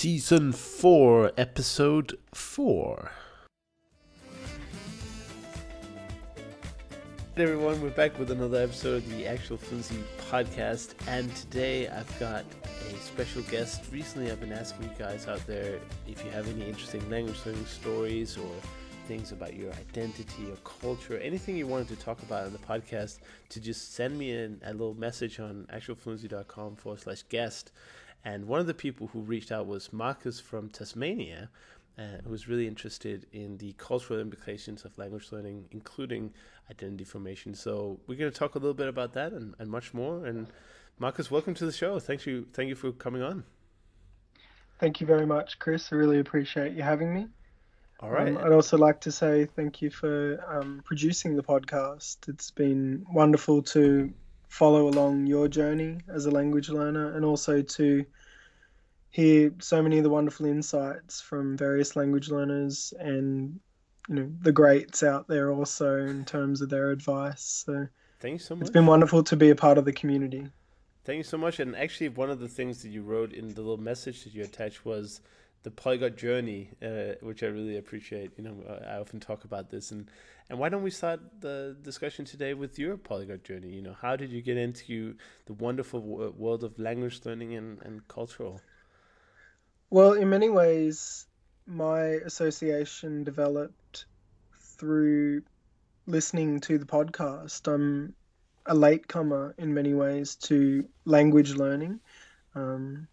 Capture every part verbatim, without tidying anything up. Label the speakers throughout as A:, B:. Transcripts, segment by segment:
A: Season four, Episode four. Hey everyone, we're back with another episode of the Actual Fluency Podcast, and today I've got a special guest. Recently I've been asking you guys out there if you have any interesting language learning stories or things about your identity or culture, anything you wanted to talk about in the podcast, to just send me in a little message on actualfluency.com forward slash guest. And one of the people who reached out was Marcus from Tasmania, uh, who was really interested in the cultural implications of language learning, including identity formation. So we're going to talk a little bit about that and, and much more. And Marcus, welcome to the show. Thank you, thank you for coming on.
B: Thank you very much, Chris. I really appreciate you having me.
A: All
B: Um,
A: right.
B: I'd also like to say thank you for um, producing the podcast. It's been wonderful to follow along your journey as a language learner, and also to hear so many of the wonderful insights from various language learners and, you know, the greats out there also in terms of their advice. So
A: Thank you so
B: it's been
A: much.
B: wonderful to be a part of the community.
A: Thank you so much. And actually, one of the things that you wrote in the little message that you attached was the polyglot journey, uh, which I really appreciate. You know, I often talk about this, and and why don't we start the discussion today with your polyglot journey? You know, how did you get into the wonderful w- world of language learning and and cultural?
B: Well, in many ways, my association developed through listening to the podcast. I'm a latecomer in many ways to language learning. Um,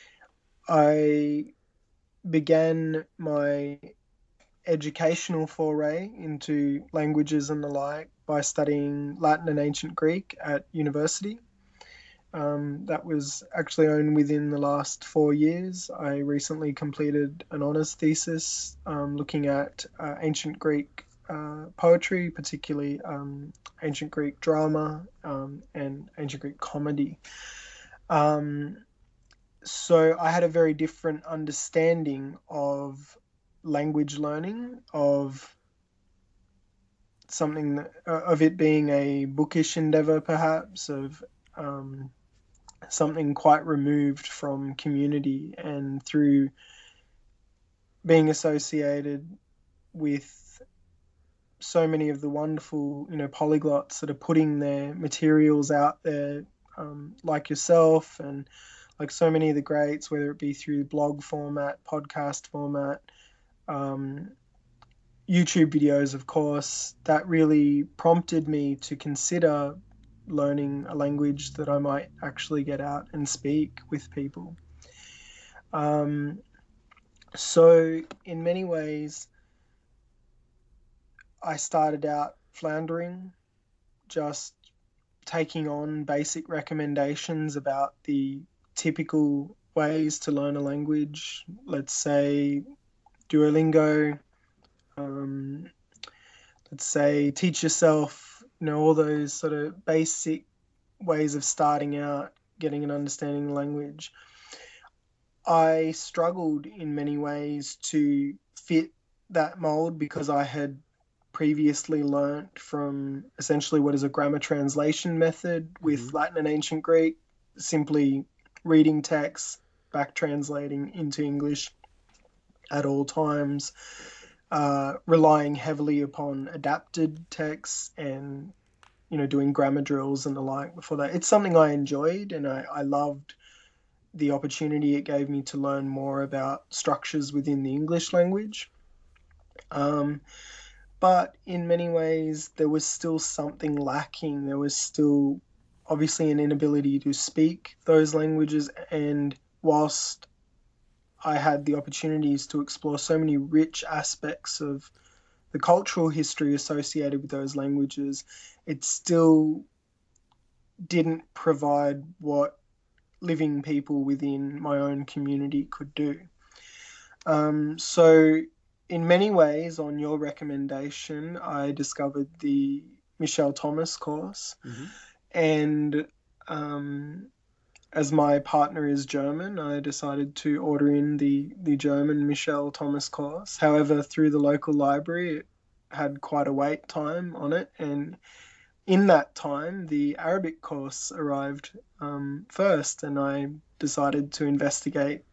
B: I began my educational foray into languages and the like by studying Latin and Ancient Greek at university. Um, that was actually only within the last four years. I recently completed an honours thesis um, looking at uh, ancient Greek uh, poetry, particularly um, ancient Greek drama um, and ancient Greek comedy. Um, so I had a very different understanding of language learning, of something that, uh, of it being a bookish endeavor, perhaps, of um, something quite removed from community, and through being associated with so many of the wonderful, you know, polyglots that are putting their materials out there, um, like yourself and like so many of the greats, whether it be through blog format, podcast format, um, YouTube videos, of course, that really prompted me to consider learning a language that I might actually get out and speak with people. Um, so, in many ways, I started out floundering, just taking on basic recommendations about the typical ways to learn a language. Let's say Duolingo, um, let's say teach yourself, you know, all those sort of basic ways of starting out, getting an understanding of the language. I struggled in many ways to fit that mold because I had previously learnt from essentially what is a grammar translation method
A: Mm-hmm.
B: with Latin and Ancient Greek, simply reading text, back translating into English at all times, uh, relying heavily upon adapted texts and, you know, doing grammar drills and the like before that. It's something I enjoyed, and I, I loved the opportunity it gave me to learn more about structures within the English language. Um, but in many ways, there was still something lacking. There was still obviously an inability to speak those languages. And whilst I had the opportunities to explore so many rich aspects of the cultural history associated with those languages, it still didn't provide what living people within my own community could do. Um, so, in many ways, on your recommendation, I discovered the Michelle Thomas course.
A: Mm-hmm.
B: And um, as my partner is German, I decided to order in the, the German Michelle Thomas course. However, through the local library, it had quite a wait time on it. And in that time, the Arabic course arrived um, first, and I decided to investigate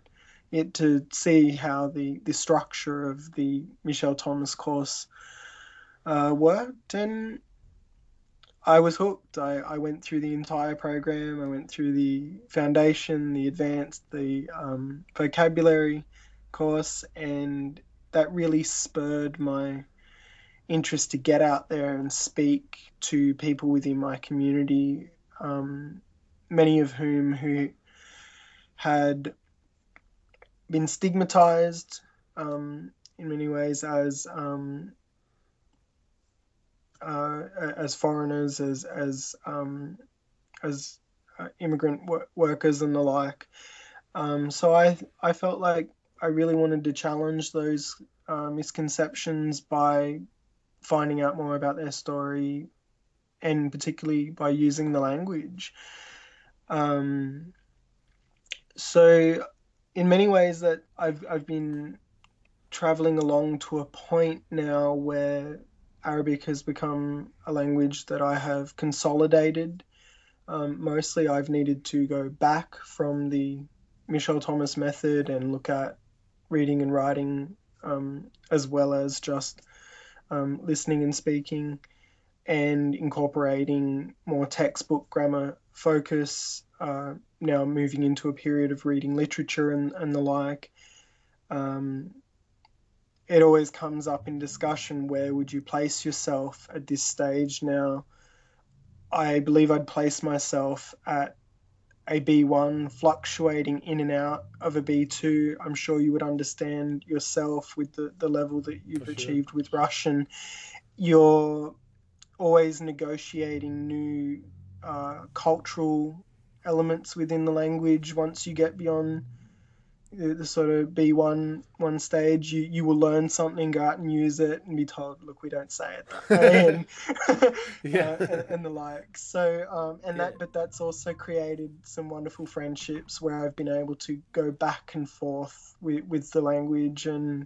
B: it to see how the the structure of the Michel Thomas course uh, worked, and I was hooked. I, I went through the entire program. I went through the foundation, the advanced, the um, vocabulary course, and that really spurred my interest to get out there and speak to people within my community, um, many of whom who had been stigmatized um, in many ways as um, uh, as foreigners, as as um, as uh, immigrant wor- workers and the like. Um, so I I felt like I really wanted to challenge those uh, misconceptions by finding out more about their story, and particularly by using the language. Um, so in many ways that I've I've been traveling along to a point now where Arabic has become a language that I have consolidated. Um, mostly, I've needed to go back from the Michel Thomas method and look at reading and writing, um, as well as just um, listening and speaking, and incorporating more textbook grammar focus. Uh, now moving into a period of reading literature and, and the like. Um, it always comes up in discussion, where would you place yourself at this stage now? I believe I'd place myself at a B one, fluctuating in and out of a B two. I'm sure you would understand yourself with the, the level that
A: For
B: you've
A: sure.
B: achieved with Russian. You're always negotiating new uh, cultural elements within the language. Once you get beyond the, the sort of B one one stage, you, you will learn something, go out and use it, and be told, look, we don't say it that way, and
A: Yeah.
B: uh, and, and the like. So um, and
A: Yeah.
B: that, but that's also created some wonderful friendships where I've been able to go back and forth with, with the language, and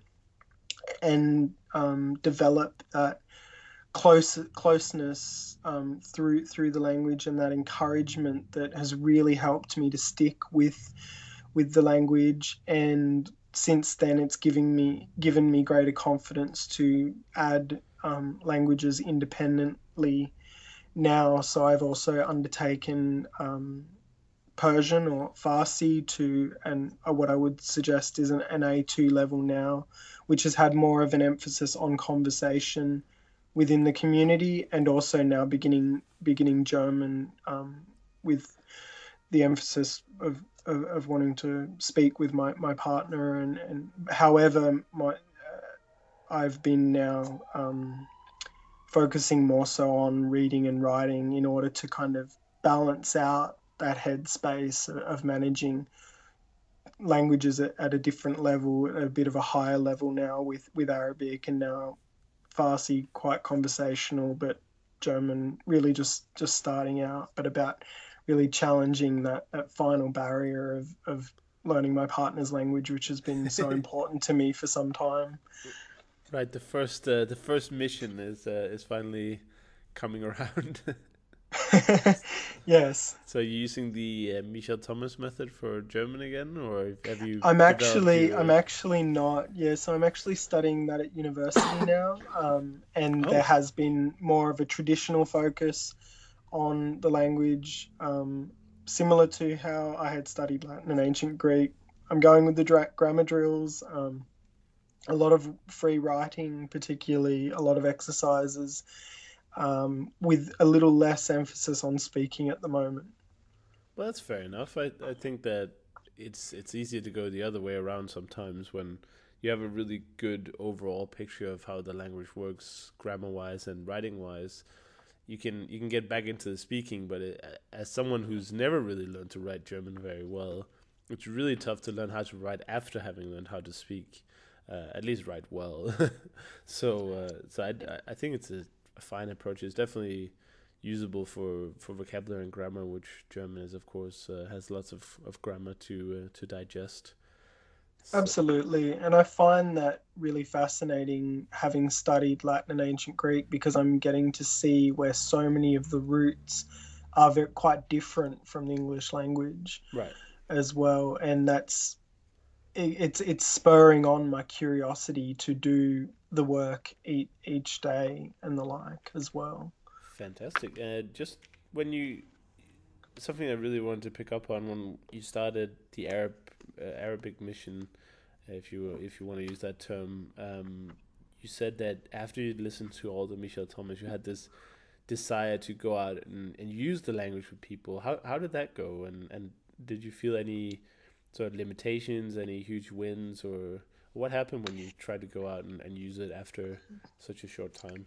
B: and um, develop that close closeness um, through through the language, and that encouragement that has really helped me to stick with with the language. And since then, it's giving me given me greater confidence to add um, languages independently now. So I've also undertaken um, Persian or Farsi to and uh, what I would suggest is an, an A two level now, which has had more of an emphasis on conversation within the community, and also now beginning beginning German, um, with the emphasis of, of, of wanting to speak with my, my partner, and, and however my uh, I've been now um, focusing more so on reading and writing in order to kind of balance out that headspace of managing languages at, at a different level, a bit of a higher level now with, with Arabic, and now Farsi quite conversational, but German really just just starting out, but about really challenging that, that final barrier of, of learning my partner's language, which has been so important to me for some time.
A: Right. The first uh, the first mission is uh, is finally coming around.
B: Yes.
A: So you're using the uh, Michel Thomas method for German again, or have you
B: I'm
A: developed
B: actually I'm
A: your?
B: actually not. Yeah, so I'm actually studying that at university now, um, and there
A: Oh,
B: has been more of a traditional focus on the language, um, similar to how I had studied Latin and ancient Greek. I'm going with the dra- grammar drills, um, a lot of free writing, particularly a lot of exercises, um, with a little less emphasis on speaking at the moment.
A: well, that's fair enough. I I think that it's it's easier to go the other way around sometimes when you have a really good overall picture of how the language works grammar wise and writing wise. You can you can get back into the speaking, but it, as someone who's never really learned to write German very well, it's really tough to learn how to write after having learned how to speak, uh, at least write well. so uh, so I, I think it's a, a fine approach. It's definitely usable for, for vocabulary and grammar, which German is of course uh, has lots of, of grammar to uh, to digest. So
B: Absolutely. And I find that really fascinating, having studied Latin and ancient Greek, because I'm getting to see where so many of the roots are very, quite different from the English language
A: right.
B: as well. And that's it, it's it's spurring on my curiosity to do the work each, each day and the like as well.
A: Fantastic. Uh, just when you something I really wanted to pick up on when you started the Arab uh, Arabic mission, if you if you want to use that term. Um, you said that after you listened to all the Michel Thomas, you had this desire to go out and, and use the language with people. How how did that go? And and did you feel any sort of limitations, any huge wins, or what happened when you tried to go out and, and use it after such a short time?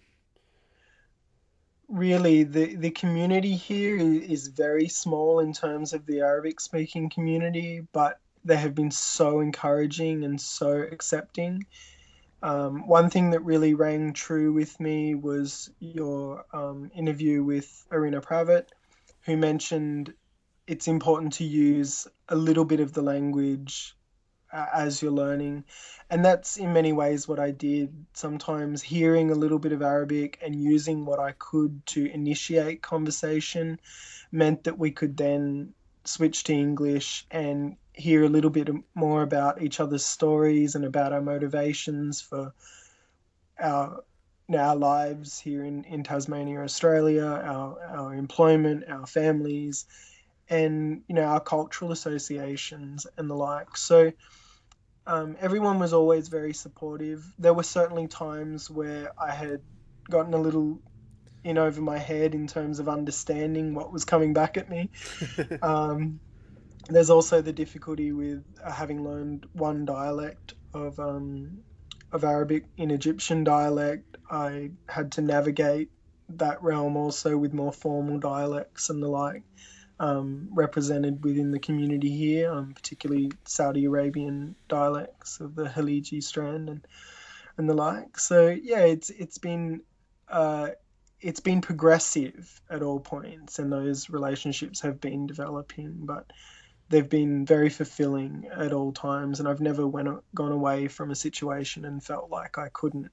B: Really, the the community here is very small in terms of the Arabic speaking community, but they have been so encouraging and so accepting. Um, one thing that really rang true with me was your um, interview with Irina Pravat, who mentioned it's important to use a little bit of the language uh, as you're learning. And that's in many ways what I did. Sometimes hearing a little bit of Arabic and using what I could to initiate conversation meant that we could then switch to English and hear a little bit more about each other's stories and about our motivations for our our lives here in, in Tasmania, Australia, our, our employment, our families, and you know our cultural associations and the like. So um, everyone was always very supportive. There were certainly times where I had gotten a little in over my head in terms of understanding what was coming back at me. Um, there's also the difficulty with uh, having learned one dialect of um, of Arabic in Egyptian dialect. I had to navigate that realm also with more formal dialects and the like um, represented within the community here, um, particularly Saudi Arabian dialects of the Khaliji strand and, and the like. So yeah, it's it's been uh, it's been progressive at all points, and those relationships have been developing, but they've been very fulfilling at all times. And I've never went gone away from a situation and felt like I couldn't,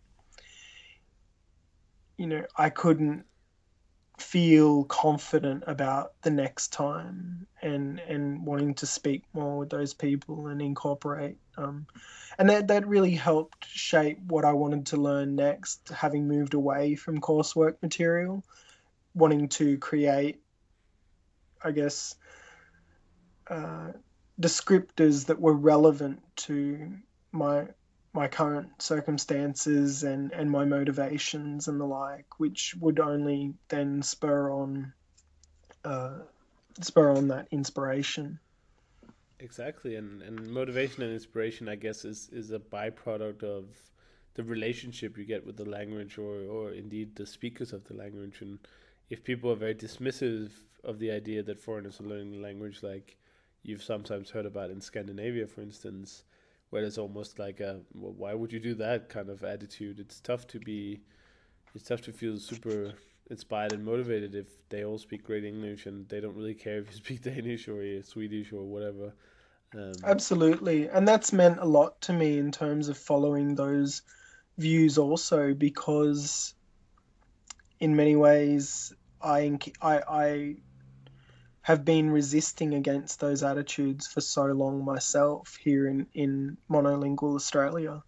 B: you know, I couldn't feel confident about the next time and and wanting to speak more with those people and incorporate um, and that that really helped shape what I wanted to learn next, having moved away from coursework material, wanting to create, I guess, uh, descriptors that were relevant to my my current circumstances and and my motivations and the like, which would only then spur on uh, spur on that inspiration.
A: Exactly, and and motivation and inspiration, I guess, is is a byproduct of the relationship you get with the language, or or indeed the speakers of the language. And if people are very dismissive of the idea that foreigners are learning the language, like you've sometimes heard about in Scandinavia, for instance, where there's almost like a, well, why would you do that kind of attitude? It's tough to be, it's tough to feel super inspired and motivated if they all speak great English and they don't really care if you speak Danish or Swedish or whatever. Um,
B: Absolutely, and that's meant a lot to me in terms of following those views also, because in many ways I I, I have been resisting against those attitudes for so long myself here in, in monolingual Australia.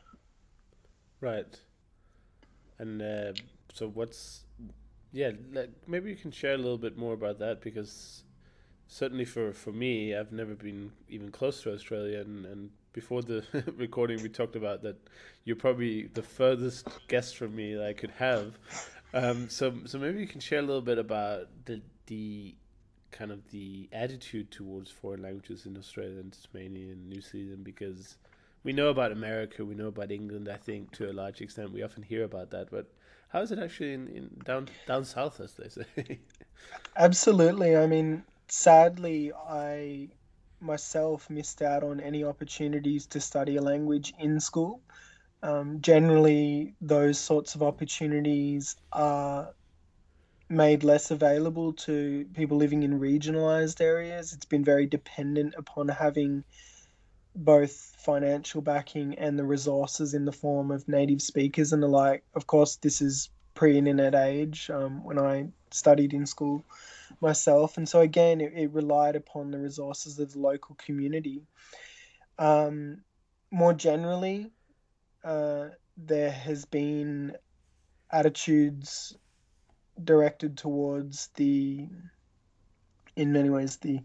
A: right. And uh, so what's yeah, like, maybe you can share a little bit more about that because certainly for for me, I've never been even close to Australia, and and before the recording, we talked about that you're probably the furthest guest from me that I could have. Um, so so maybe you can share a little bit about the the kind of the attitude towards foreign languages in Australia and Tasmania and New Zealand, because we know about America, we know about England. I think to a large extent we often hear about that, but how is it actually in, in down down south, as they say?
B: Absolutely. I mean, sadly, I myself missed out on any opportunities to study a language in school. Um, generally, those sorts of opportunities are made less available to people living in regionalized areas. It's been very dependent upon having both financial backing and the resources in the form of native speakers and the like. Of course, this is pre-internet age um, when I studied in school myself, and so again, it, it relied upon the resources of the local community. Um, More generally, uh, there has been attitudes directed towards the, in many ways, the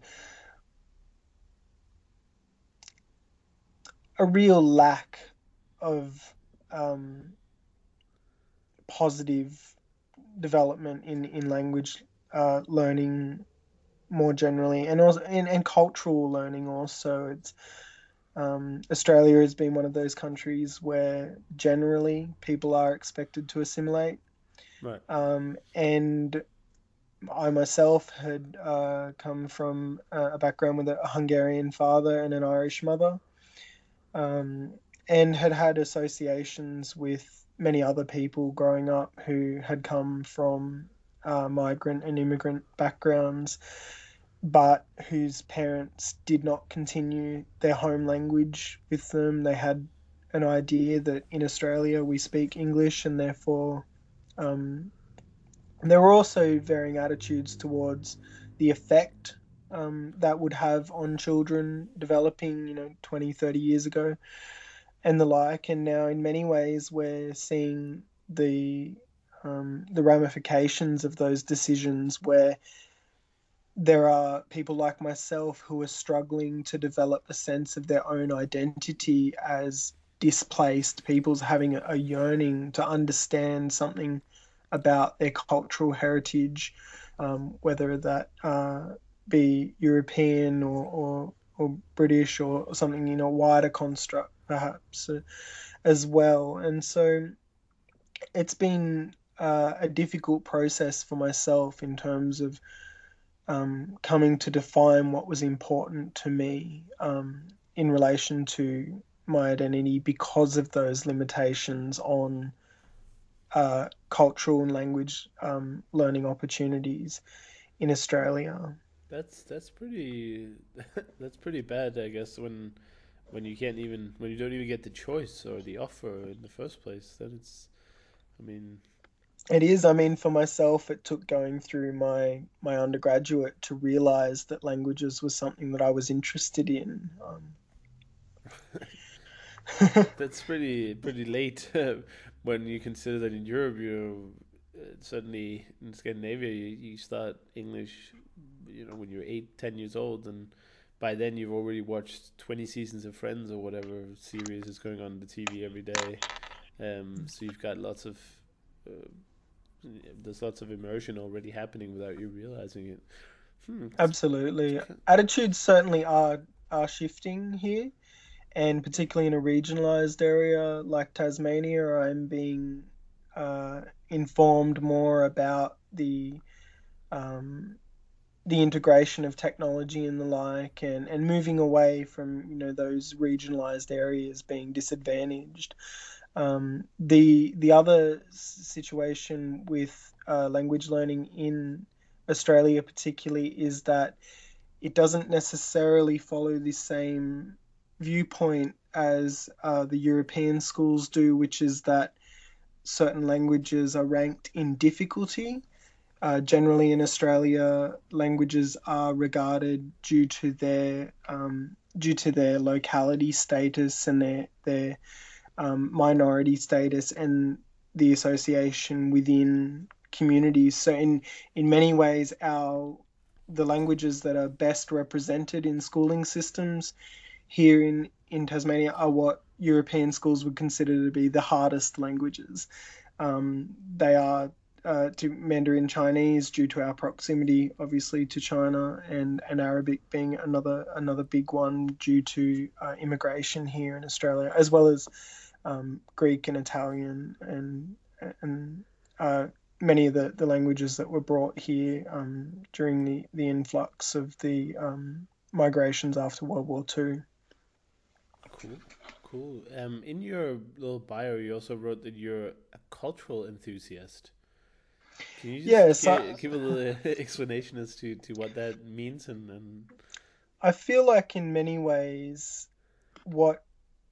B: a real lack of um, positive development in in language uh, learning more generally, and also and, and cultural learning also. It's um, Australia has been one of those countries where generally people are expected to assimilate,
A: Right.
B: um, and I myself had uh, come from a background with a Hungarian father and an Irish mother, um, and had had associations with many other people growing up who had come from uh, migrant and immigrant backgrounds, but whose parents did not continue their home language with them. They had an idea that in Australia we speak English, and therefore um, there were also varying attitudes towards the effect um, that would have on children developing, you know, twenty, thirty years ago and the like. And now, in many ways, we're seeing the um, the ramifications of those decisions, where there are people like myself who are struggling to develop a sense of their own identity as displaced peoples, having a yearning to understand something about their cultural heritage, um, whether that uh, be European or, or, or British or something in a wider construct, perhaps, uh, as well. And so it's been uh, a difficult process for myself in terms of um, coming to define what was important to me um, in relation to my identity because of those limitations on uh, cultural and language um, learning opportunities in Australia.
A: That's that's pretty that's pretty bad, I guess, when when you can't even when you don't even get the choice or the offer in the first place. Then it's, I mean,
B: It is, I mean, for myself, it took going through my my undergraduate to realize that languages was something that I was interested in. Um,
A: that's pretty pretty late when you consider that in Europe you uh, certainly in Scandinavia you, you start English, you know, when you're eight ten years old, and by then you've already watched twenty seasons of Friends or whatever series is going on the T V every day. Um, so you've got lots of uh, there's lots of immersion already happening without you realizing it. Hmm, it's, it's
B: Absolutely.
A: kind
B: Attitudes certainly are are shifting here, and particularly in a regionalized area like Tasmania, I'm being uh, informed more about the um, the integration of technology and the like, and, and moving away from you know those regionalized areas being disadvantaged. Um, the the other situation with uh, language learning in Australia, particularly, is that it doesn't necessarily follow the same viewpoint as uh, the European schools do, which is that certain languages are ranked in difficulty. Uh, generally, in Australia, languages are regarded due to their um, due to their locality status and their their um, minority status and the association within communities. So in in many ways, our the languages that are best represented in schooling systems here in in Tasmania are what European schools would consider to be the hardest languages. Um, they are uh, to Mandarin Chinese due to our proximity, obviously, to China, and, and Arabic being another another big one due to uh, immigration here in Australia, as well as um, Greek and Italian and and uh, many of the, the languages that were brought here um, during the, the influx of the um, migrations after World War Two.
A: cool. Cool. Um, in your little bio, you also wrote that you're a cultural enthusiast. Can you just
B: Yes,
A: gi-
B: I,
A: give a little explanation as to, to what that means and, and
B: I feel like in many ways what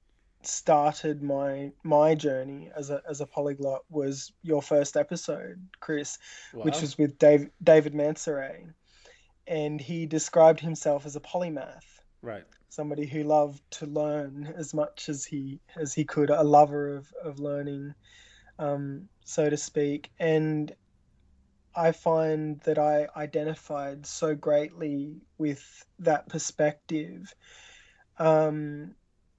B: started my my journey as a as a polyglot was your first episode, Chris, which
A: wow.
B: was with Dave, David Mansoret, and he described himself as a polymath.
A: Right.
B: somebody who loved to learn as much as he as he could, a lover of of learning, um, so to speak. And I find that I identified so greatly with that perspective. Um,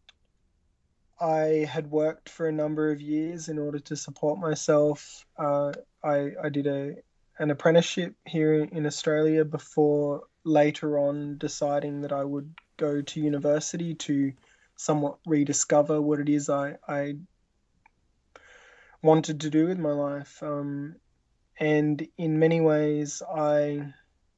B: I had worked for a number of years in order to support myself. Uh, I, I did a an apprenticeship here in Australia before later on deciding that I would go to university to somewhat rediscover what it is I, I wanted to do with my life. Um, and in many ways, I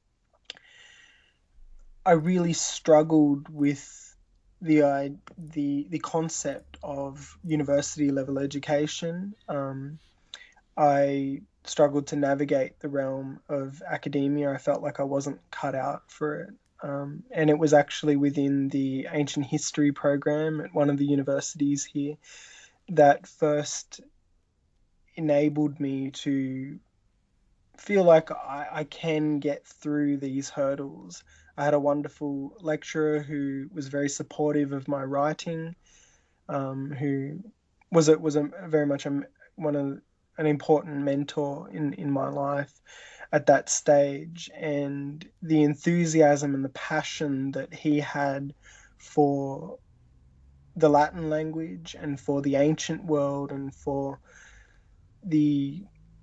B: I really struggled with the uh, the the concept of university level education. Um, I struggled to navigate the realm of academia. I felt like I wasn't cut out for it. Um, and it was actually within the ancient history program at one of the universities here that first enabled me to feel like I, I can get through these hurdles. I had a wonderful lecturer who was very supportive of my writing, um, who was it was a very much a, one of an important mentor in in my life at that stage, and the enthusiasm and the passion that he had for the Latin language and for the ancient world and for the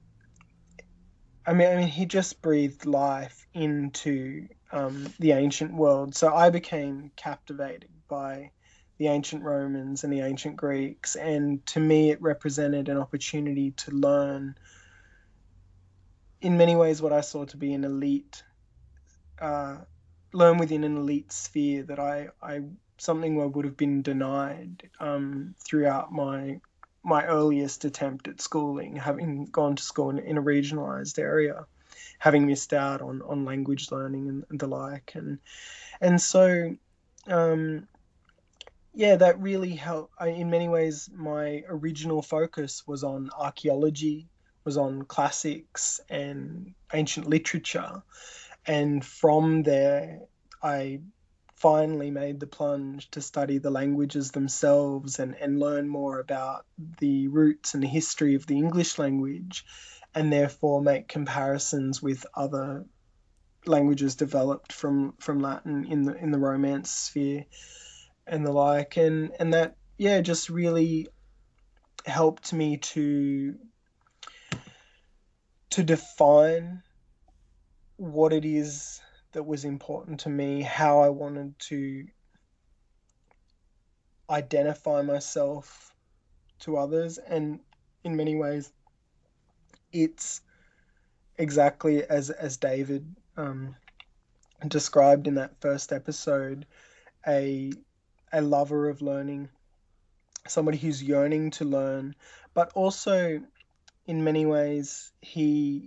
B: I mean, I mean, he just breathed life into um, the ancient world. So I became captivated by the ancient Romans and the ancient Greeks, and to me, it represented an opportunity to learn, in many ways, what I saw to be an elite, uh, learn within an elite sphere that I, I something I would have been denied um, throughout my my earliest attempt at schooling, having gone to school in, in a regionalized area, having missed out on, on language learning and, and the like. And and so um, yeah, that really helped. I, in many ways, my original focus was on archaeology, was on classics and ancient literature. And from there, I finally made the plunge to study the languages themselves and, and learn more about the roots and the history of the English language, and therefore make comparisons with other languages developed from from Latin in the in the Romance sphere and the like, and and that yeah just really helped me to to define what it is that was important to me, how I wanted to identify myself to others, and in many ways, it's exactly as as David um, described in that first episode, a a lover of learning, somebody who's yearning to learn, but also in many ways he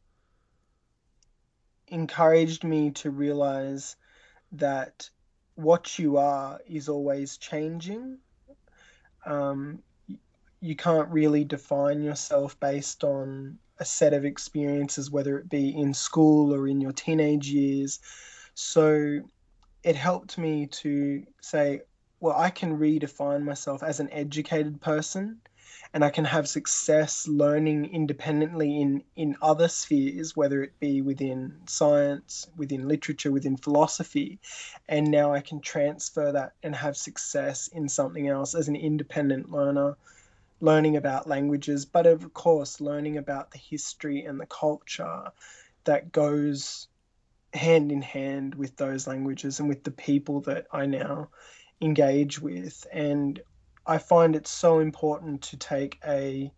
B: encouraged me to realize that what you are is always changing. Um, you can't really define yourself based on a set of experiences, whether it be in school or in your teenage years. So it helped me to say, well, I can redefine myself as an educated person, and I can have success learning independently in, in other spheres, whether it be within science, within literature, within philosophy. And now I can transfer that and have success in something else as an independent learner, learning about languages, but of course, learning about the history and the culture that goes hand in hand with those languages and with the people that I now engage with. And I find it so important to take a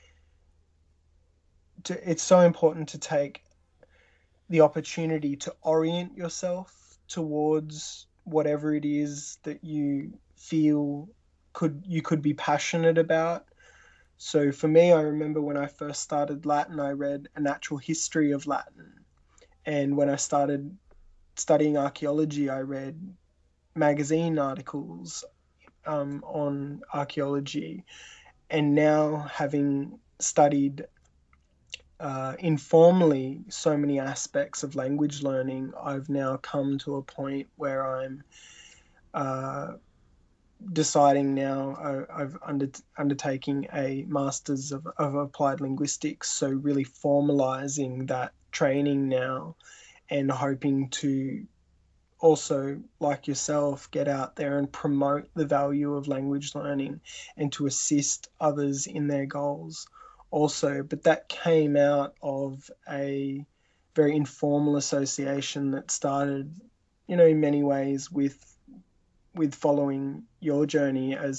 B: to, it's so important to take the opportunity to orient yourself towards whatever it is that you feel could you could be passionate about. So for me, I remember when I first started Latin, I read A Natural History of Latin. And when I started studying archaeology, I read magazine articles um, on archaeology. And now, having studied uh, informally so many aspects of language learning, I've now come to a point where I'm uh, deciding now I, I've under, undertaking a master's of, of applied linguistics, so really formalizing that training now and hoping to also, like yourself, get out there and promote the value of language learning and to assist others in their goals also. But that came out of a very informal association that started, you know, in many ways with with following your journey as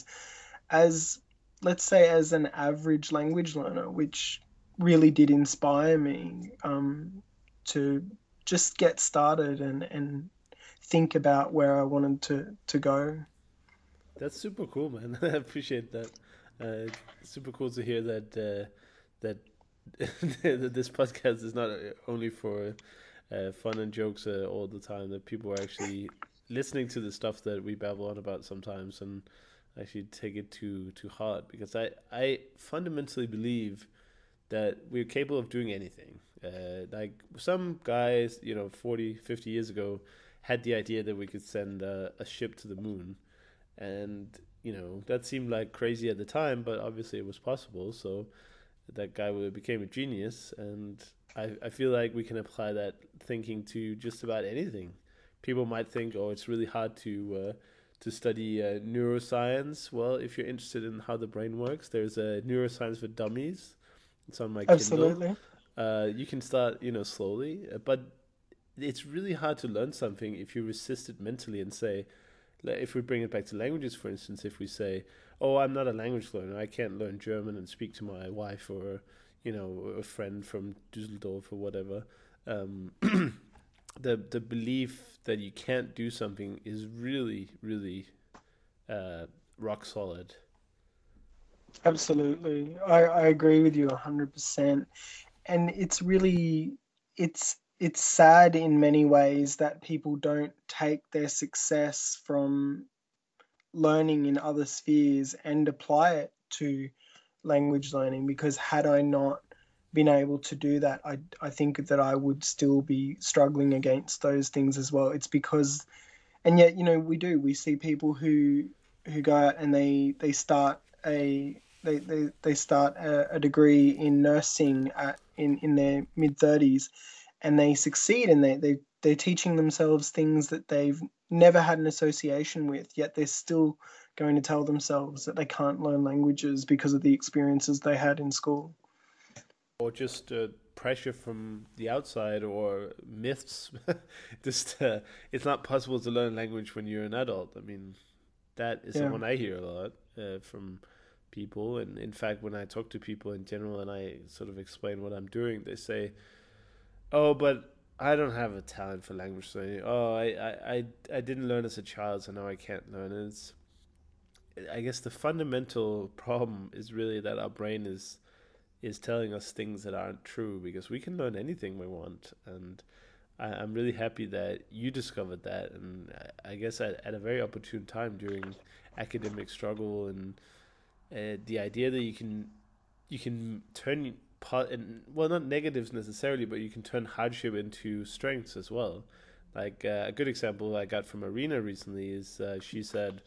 B: as let's say as an average language learner, which really did inspire me um, to just get started and and think about where I wanted to to go.
A: That's super cool, man. I appreciate that. Uh, it's super cool to hear that uh, that that this podcast is not uh, only for uh, fun and jokes uh, all the time. That people are actually listening to the stuff that we babble on about sometimes and actually take it to to heart. Because I I fundamentally believe that we're capable of doing anything. Uh, like some guys, you know, forty, fifty years ago, had the idea that we could send uh, a ship to the moon, and you know that seemed like crazy at the time, but obviously it was possible. So that guy became a genius, and I, I feel like we can apply that thinking to just about anything. People might think, oh, it's really hard to uh, to study uh, neuroscience. Well, if you're interested in how the brain works, there's a neuroscience for dummies. It's on my Kindle.
B: Absolutely.
A: Uh, you can start, you know, slowly, uh, but it's really hard to learn something if you resist it mentally and say, like, if we bring it back to languages, for instance, if we say, "Oh, I'm not a language learner. I can't learn German and speak to my wife or, you know, a friend from Düsseldorf or whatever," um, the the belief that you can't do something is really, really uh, rock solid.
B: Absolutely. I, I agree with you one hundred percent. And it's really it's it's sad in many ways that people don't take their success from learning in other spheres and apply it to language learning, because had I not been able to do that, I I think that I would still be struggling against those things as well. It's because, and yet, you know, we do we see people who who go out and they they start a they they, they start a, a degree in nursing at in in their mid thirties, and they succeed, and they they they're teaching themselves things that they've never had an association with, yet they're still going to tell themselves that they can't learn languages because of the experiences they had in school.
A: Or just uh, pressure from the outside or myths. just uh, it's not possible to learn language when you're an adult. I mean, that is the
B: Yeah.
A: one I hear a lot uh, from people. And in fact, when I talk to people in general and I sort of explain what I'm doing, they say, "Oh, but I don't have a talent for language learning. Oh, I, I, I, I didn't learn as a child, so now I can't learn." And it's, I guess the fundamental problem is really that our brain is is telling us things that aren't true, because we can learn anything we want. And I, I'm really happy that you discovered that, and I, I guess at, at a very opportune time during academic struggle, and uh, the idea that you can you can turn po- and, well, not negatives necessarily, but you can turn hardship into strengths as well. Like uh, a good example I got from Arena recently is uh, she said,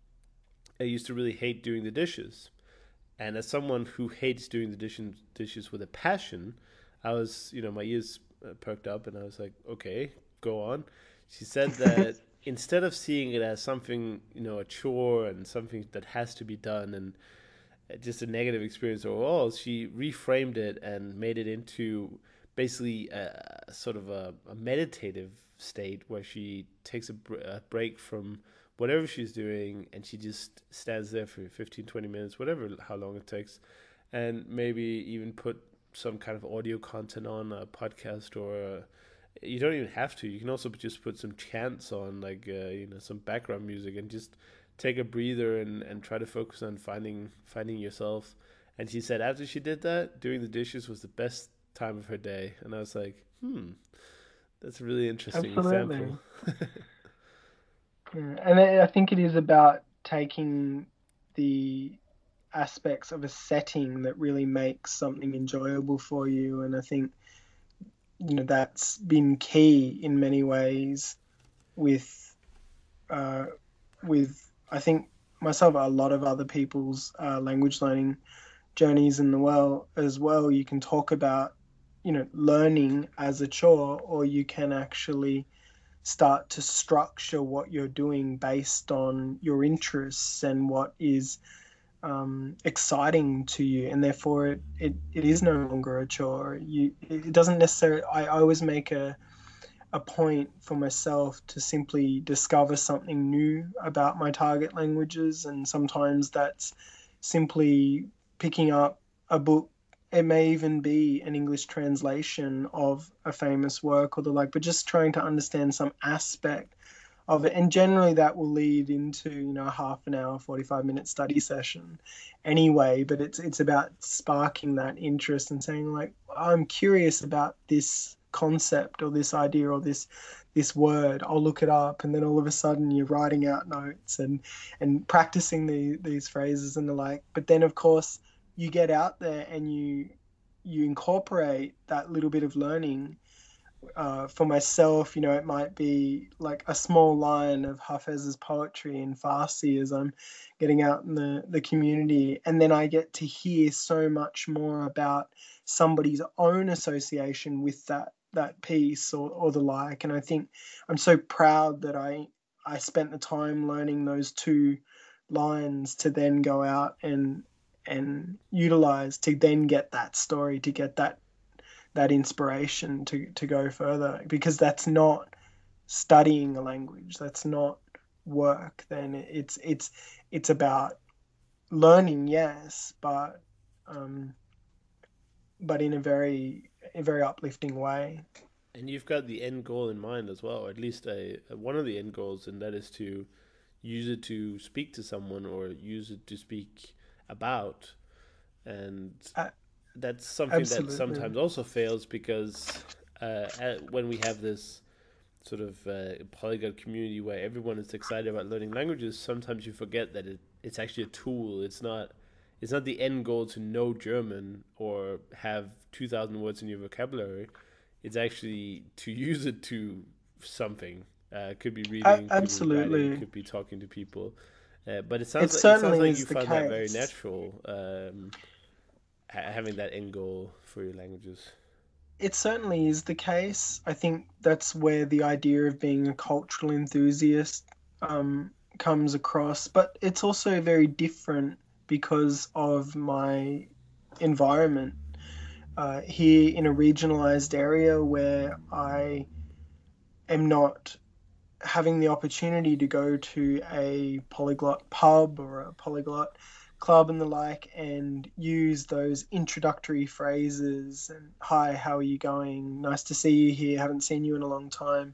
A: "I used to really hate doing the dishes." And as someone who hates doing the dishes dishes with a passion, I was, you know, my ears uh, perked up, and I was like, okay, go on. She said that instead of seeing it as something, you know, a chore and something that has to be done and uh, just a negative experience overall, she reframed it and made it into basically a, a sort of a, a meditative state where she takes a, br- a break from whatever she's doing, and she just stands there for fifteen, twenty minutes, whatever, how long it takes, and maybe even put some kind of audio content on a podcast, or a, you don't even have to. You can also just put some chants on, like uh, you know, some background music, and just take a breather and, and try to focus on finding finding yourself. And she said after she did that, doing the dishes was the best time of her day. And I was like, hmm, that's a really interesting example.
B: Absolutely. Yeah. And I I think it is about taking the aspects of a setting that really makes something enjoyable for you. And I think, you know, that's been key in many ways with uh, with, I think, myself, a lot of other people's uh, language learning journeys in the world as well. You can talk about, you know, learning as a chore, or you can actually start to structure what you're doing based on your interests and what is um, exciting to you, and therefore it, it, it is no longer a chore. You it doesn't necessarily. I, I always make a a point for myself to simply discover something new about my target languages, and sometimes that's simply picking up a book. It may even be an English translation of a famous work or the like, but just trying to understand some aspect of it. And generally that will lead into, you know, a half an hour, forty-five minute study session anyway. But it's it's about sparking that interest and saying, like, I'm curious about this concept or this idea or this this word. I'll look it up, and then all of a sudden you're writing out notes and and practicing the, these phrases and the like. But then of course you get out there and you you incorporate that little bit of learning. Uh, for myself, you know, it might be like a small line of Hafez's poetry in Farsi as I'm getting out in the, the community. And then I get to hear so much more about somebody's own association with that that piece or, or the like. And I think I'm so proud that I I spent the time learning those two lines to then go out and and utilize to then get that story, to get that that inspiration to to go further, because that's not studying a language, that's not work. Then it's it's it's about learning, yes, but um but in a very a very uplifting way.
A: And you've got the end goal in mind as well, or at least a, a one of the end goals, and that is to use it to speak to someone or use it to speak about. And
B: A-
A: that's something that
B: Absolutely.
A: sometimes also fails because uh, when we have this sort of uh, polyglot community where everyone is excited about learning languages, sometimes you forget that it, it's actually a tool. It's not it's not the end goal to know German or have two thousand words in your vocabulary. It's actually to use it to something. Uh, it could be
B: A-
A: reading, could be writing,
B: absolutely.
A: could be talking to people. Uh, but it
B: It
A: sounds like it sounds
B: certainly
A: like you
B: is the
A: found that very
B: case.
A: natural, um, ha- having that end goal for your languages.
B: It certainly is the case. I think that's where the idea of being a cultural enthusiast um, comes across, but it's also very different because of my environment uh, here in a regionalized area where I am not having the opportunity to go to a polyglot pub or a polyglot club and the like and use those introductory phrases and hi, how are you going, nice to see you here, haven't seen you in a long time.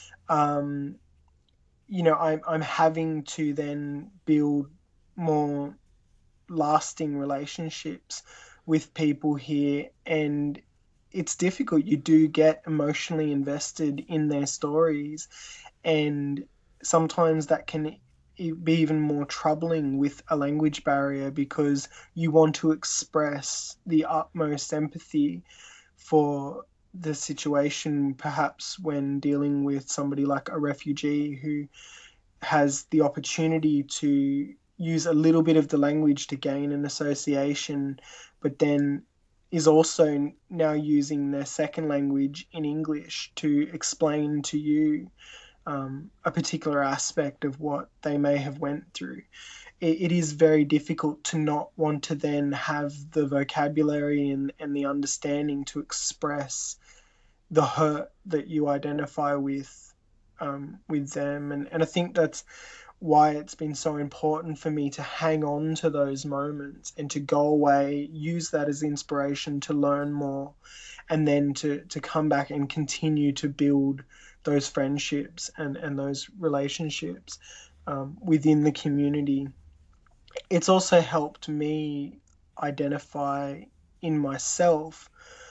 B: um, you know, I'm, I'm having to then build more lasting relationships with people here, and it's difficult. You do get emotionally invested in their stories, and sometimes that can be even more troubling with a language barrier because you want to express the utmost empathy for the situation, perhaps when dealing with somebody like a refugee who has the opportunity to use a little bit of the language to gain an association, but then is also now using their second language in English to explain to you um, a particular aspect of what they may have went through. It, it is very difficult to not want to then have the vocabulary and, and the understanding to express the hurt that you identify with um, with them. And, and I think that's why it's been so important for me to hang on to those moments and to go away, use that as inspiration to learn more, and then to, to come back and continue to build those friendships and, and those relationships um, within the community. It's also helped me identify in myself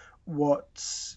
B: what's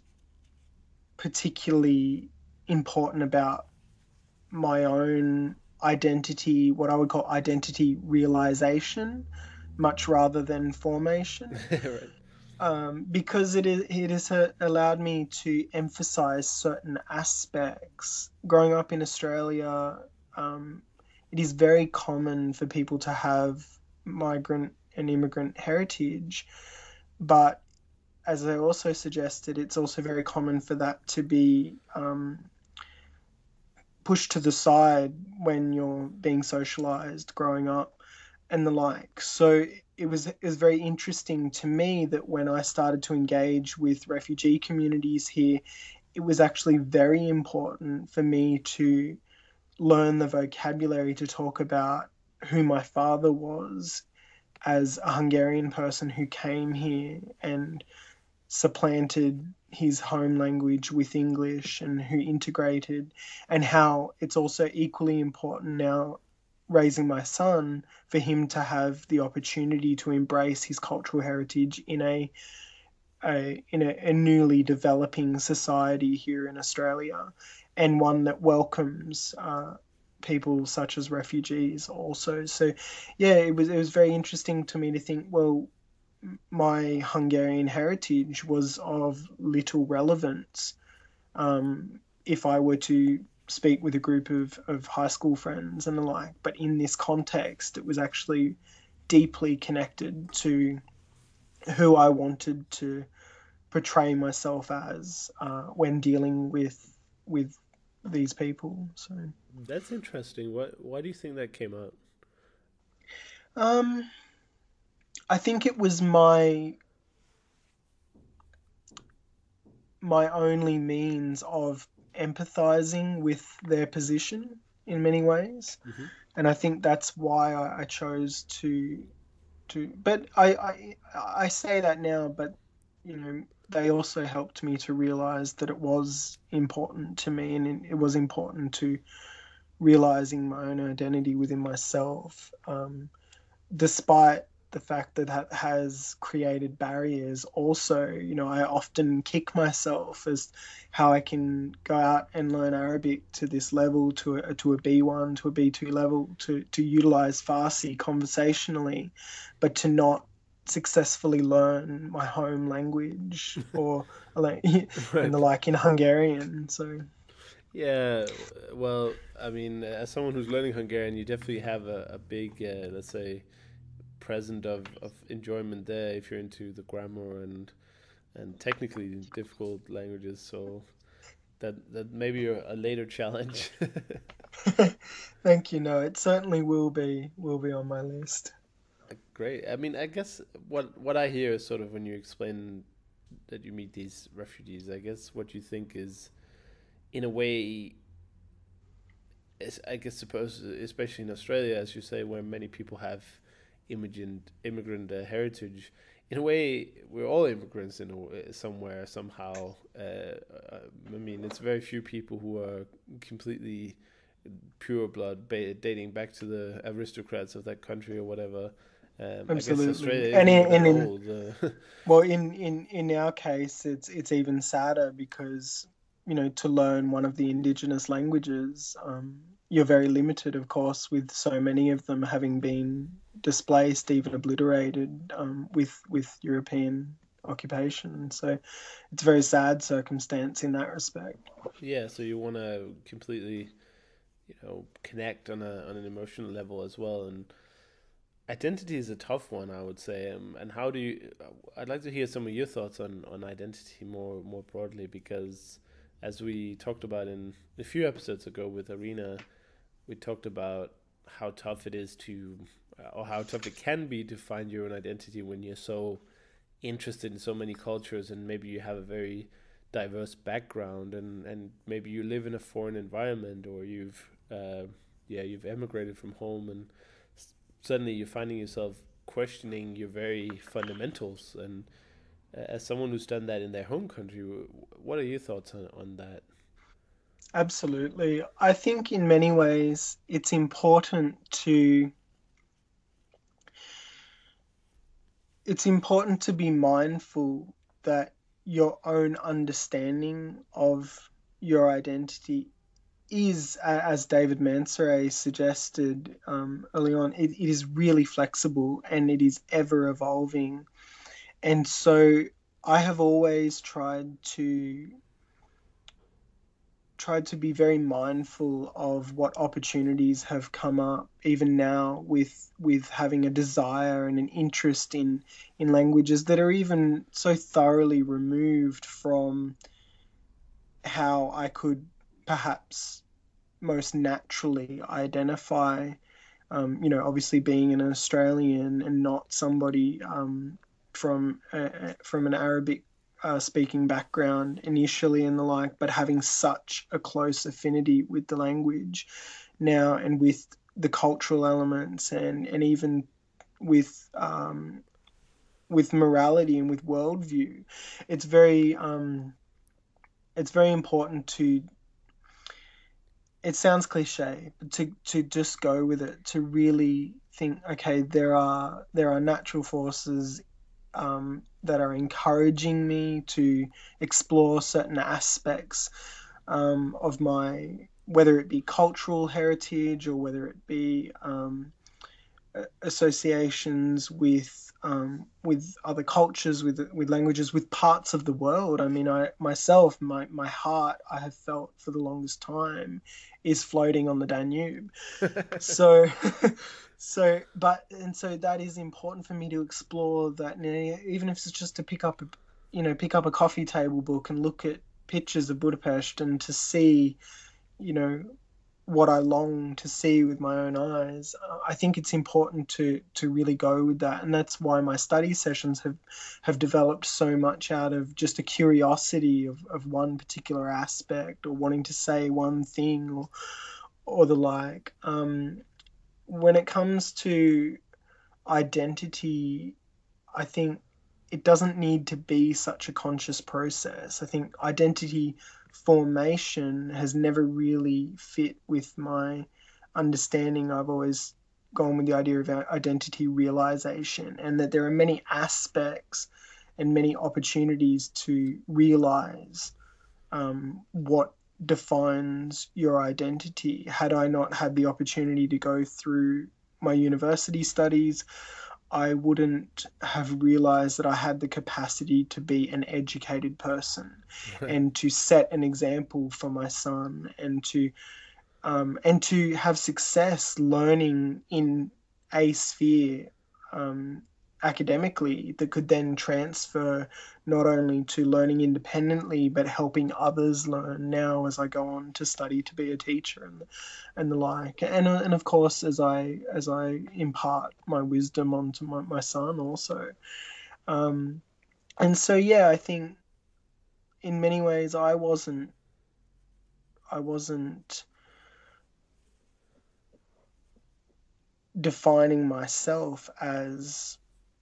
B: particularly important about my own identity, what I would call identity realization, much rather than formation,
A: Right.
B: um, because it is it has uh, allowed me to emphasize certain aspects. Growing up in Australia, um, it is very common for people to have migrant and immigrant heritage, but as I also suggested, it's also very common for that to be um, pushed to the side when you're being socialized growing up and the like. So it was it was very interesting to me that when I started to engage with refugee communities here, it was actually very important for me to learn the vocabulary to talk about who my father was as a Hungarian person who came here and supplanted his home language with English and who integrated, and how it's also equally important now raising my son for him to have the opportunity to embrace his cultural heritage in a, a in a, a newly developing society here in Australia, and one that welcomes uh, people such as refugees also. So yeah, it was it was very interesting to me to think, well, my Hungarian heritage was of little relevance um, if I were to speak with a group of, of high school friends and the like. But in this context, it was actually deeply connected to who I wanted to portray myself as uh, when dealing with with these people. So,
A: That's interesting. What? Why do you think that came up?
B: um, I think it was my my only means of empathizing with their position in many ways,
A: Hmm.
B: and I think that's why I, I chose to to. But I, I I say that now, but you know they also helped me to realize that it was important to me, and it, it was important to realizing my own identity within myself. Um, despite the fact that that has created barriers also, you know, I often kick myself as how I can go out and learn Arabic to this level, to a, to a B one, to a B two level, to, to utilize Farsi conversationally, but to not successfully learn my home language or like and the
A: Right.
B: like in Hungarian. So
A: Yeah. Well, I mean, as someone who's learning Hungarian, you definitely have a, a big, uh, let's say, present of, of enjoyment there if you're into the grammar and and technically difficult languages. So that that may be a, a later challenge.
B: thank you. No, it certainly will be will be on my list.
A: Great. I mean, I guess what what I hear is sort of when you explain that you meet these refugees, I guess what you think is, in a way, is, I guess suppose, especially in Australia, as you say, where many people have immigrant immigrant uh, heritage. In a way, we're all immigrants in a way, somewhere somehow. Uh, uh, I mean, it's very few people who are completely pure blood, ba- dating back to the aristocrats of that country or whatever. Um, I guess
B: Absolutely,
A: Australia
B: and
A: isn't
B: in,
A: even that
B: and in
A: old. Uh,
B: well, in in in our case, it's it's even sadder because you know to learn one of the indigenous languages, um, you're very limited, of course, with so many of them having been displaced, even obliterated, um, with with European occupation. So it's a very sad circumstance in that respect.
A: yeah, so you want to completely, you know, connect on a on an emotional level as well. And identity is a tough one, I would say. Um, and how do you? I'd like to hear some of your thoughts on on identity more more broadly, because as we talked about in a few episodes ago with Arena, we talked about how tough it is to, uh, or how tough it can be to find your own identity when you're so interested in so many cultures, and maybe you have a very diverse background, and and maybe you live in a foreign environment, or you've uh, yeah, you've emigrated from home, and suddenly you're finding yourself questioning your very fundamentals. And uh, as someone who's done that in their home country, what are your thoughts on, on that?
B: Absolutely, I think in many ways it's important to it's important to be mindful that your own understanding of your identity is, as David Mansoret suggested um, early on, it, it is really flexible and it is ever evolving. And so I have always tried to tried to be very mindful of what opportunities have come up, even now with with having a desire and an interest in in languages that are even so thoroughly removed from how I could perhaps most naturally identify. Um, you know, obviously being an Australian and not somebody um, from uh, from an Arabic uh, speaking background initially and the like, but having such a close affinity with the language now, and with the cultural elements, and and even with um, with morality and with worldview, it's very um, it's very important to, it sounds cliche, but to to just go with it, to really think, okay, there are there are natural forces um, that are encouraging me to explore certain aspects um, of my, whether it be cultural heritage or whether it be um, associations with um, with other cultures, with with languages, with parts of the world. I mean, I myself, my my heart, I have felt for the longest time, is floating on the Danube. So, so, but and so that is important for me to explore that, even if it's just to pick up, a, you know, pick up a coffee table book and look at pictures of Budapest and to see, you know, what I long to see with my own eyes. Uh, I think it's important to to really go with that, and that's why my study sessions have have developed so much out of just a curiosity of, of one particular aspect, or wanting to say one thing, or or the like. Um, when it comes to identity, I think it doesn't need to be such a conscious process. I think identity formation has never really fit with my understanding. I've always gone with the idea of identity realization, and that there are many aspects and many opportunities to realize um, what defines your identity. Had I not had the opportunity to go through my university studies, I wouldn't have realized that I had the capacity to be an educated person
A: Right.
B: and to set an example for my son, and to um, and to have success learning in a sphere um, academically that could then transfer not only to learning independently but helping others learn now as I go on to study to be a teacher, and and the like, and and of course as I as I impart my wisdom onto my, my son also. um, and so yeah, I think in many ways I wasn't I wasn't defining myself as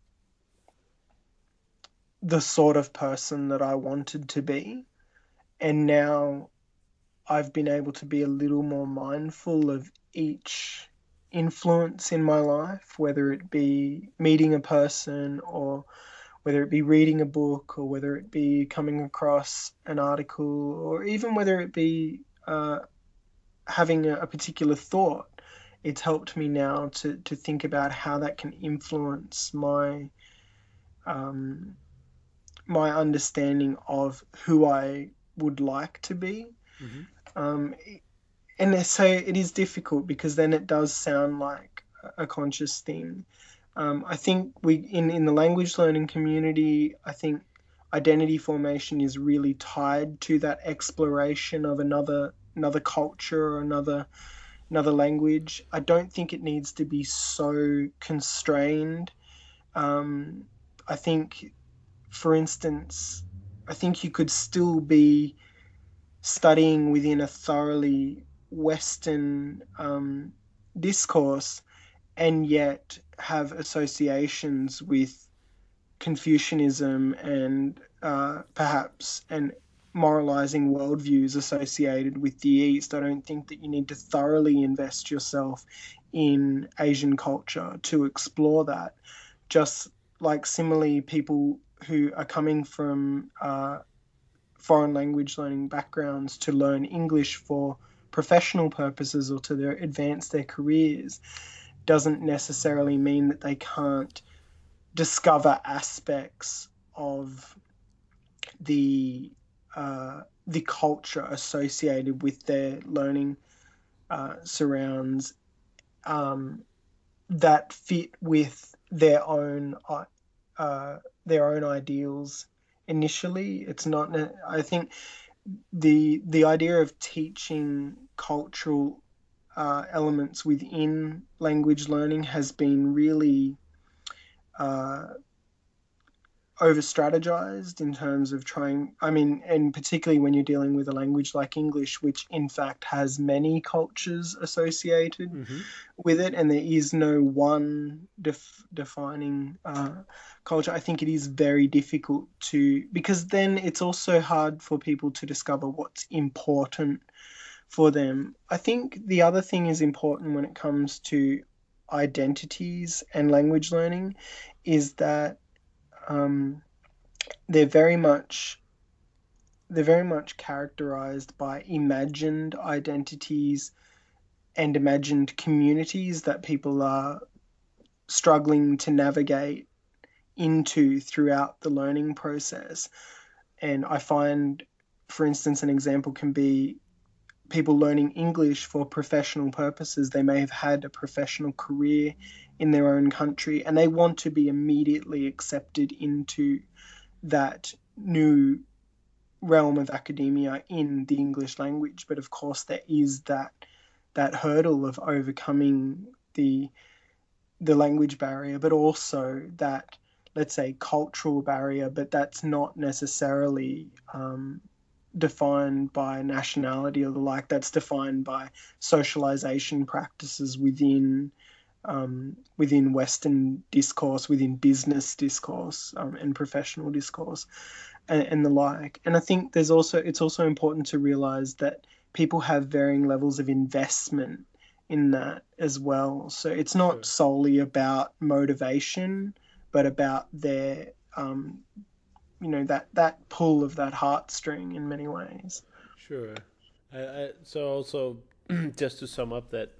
B: the sort of person that I wanted to be. And now I've been able to be a little more mindful of each influence in my life, whether it be meeting a person, or whether it be reading a book, or whether it be coming across an article, or even whether it be uh, having a, a particular thought. It's helped me now to, to think about how that can influence my um, my understanding of who I would like to be.
A: Hmm.
B: Um, and so it is difficult, because then it does sound like a conscious thing. Um, I think we in, in the language learning community, I think identity formation is really tied to that exploration of another another culture, or another another language. I don't think it needs to be so constrained. Um, I think, for instance, I think you could still be studying within a thoroughly Western um, discourse, and yet have associations with Confucianism, and uh, perhaps and moralizing worldviews associated with the East. I don't think that you need to thoroughly invest yourself in Asian culture to explore that. Just like similarly, people who are coming from uh, foreign language learning backgrounds to learn English for professional purposes, or to their, advance their careers, doesn't necessarily mean that they can't discover aspects of the uh, the culture associated with their learning uh, surrounds um, that fit with their own uh, their own ideals initially. It's not. I think the the idea of teaching cultural uh, elements within language learning has been really uh, over strategized in terms of trying. I mean, and particularly when you're dealing with a language like English, which in fact has many cultures associated
A: Mm-hmm.
B: with it, and there is no one def- defining uh, culture. I think it is very difficult to, because then it's also hard for people to discover what's important for them. I think the other thing is important when it comes to identities and language learning is that um, they're very much they're very much characterized by imagined identities and imagined communities that people are struggling to navigate into throughout the learning process. And I find, for instance, an example can be people learning English for professional purposes. They may have had a professional career in their own country and they want to be immediately accepted into that new realm of academia in the English language. But of course, there is that that hurdle of overcoming the the language barrier, but also that, let's say, cultural barrier, but that's not necessarily um, defined by nationality or the like. That's defined by socialization practices within um, within Western discourse, within business discourse, um, and professional discourse, and, and the like. And I think there's also it's also important to realize that people have varying levels of investment in that as well. So it's not
A: Sure.
B: solely about motivation, but about their um, you know that that pull of that heartstring in many ways.
A: Sure. I, I, so also, just to sum up that,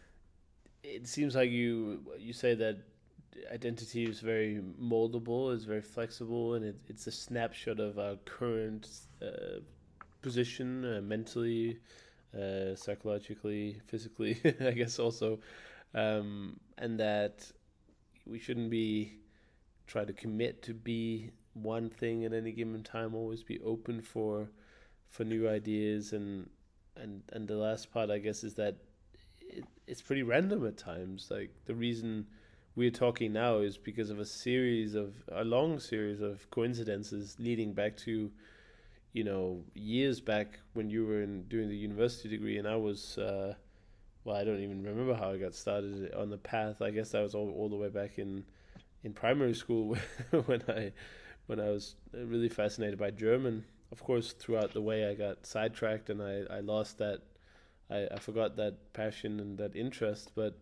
A: it seems like you you say that identity is very moldable, is very flexible, and it, it's a snapshot of our current uh, position, uh, mentally, uh, psychologically, physically, I guess also, um, and that we shouldn't be try to commit to be one thing at any given time. Always be open for for new ideas, and and and the last part, I guess, is that it, it's pretty random at times. Like the reason we're talking now is because of a series of a long series of coincidences leading back to, you know, years back when you were in doing the university degree and I was uh, well, I don't even remember how I got started on the path. I guess that was all, all the way back in in primary school when I when I was really fascinated by German. Of course, throughout the way I got sidetracked and I, I lost that I, I forgot that passion and that interest, but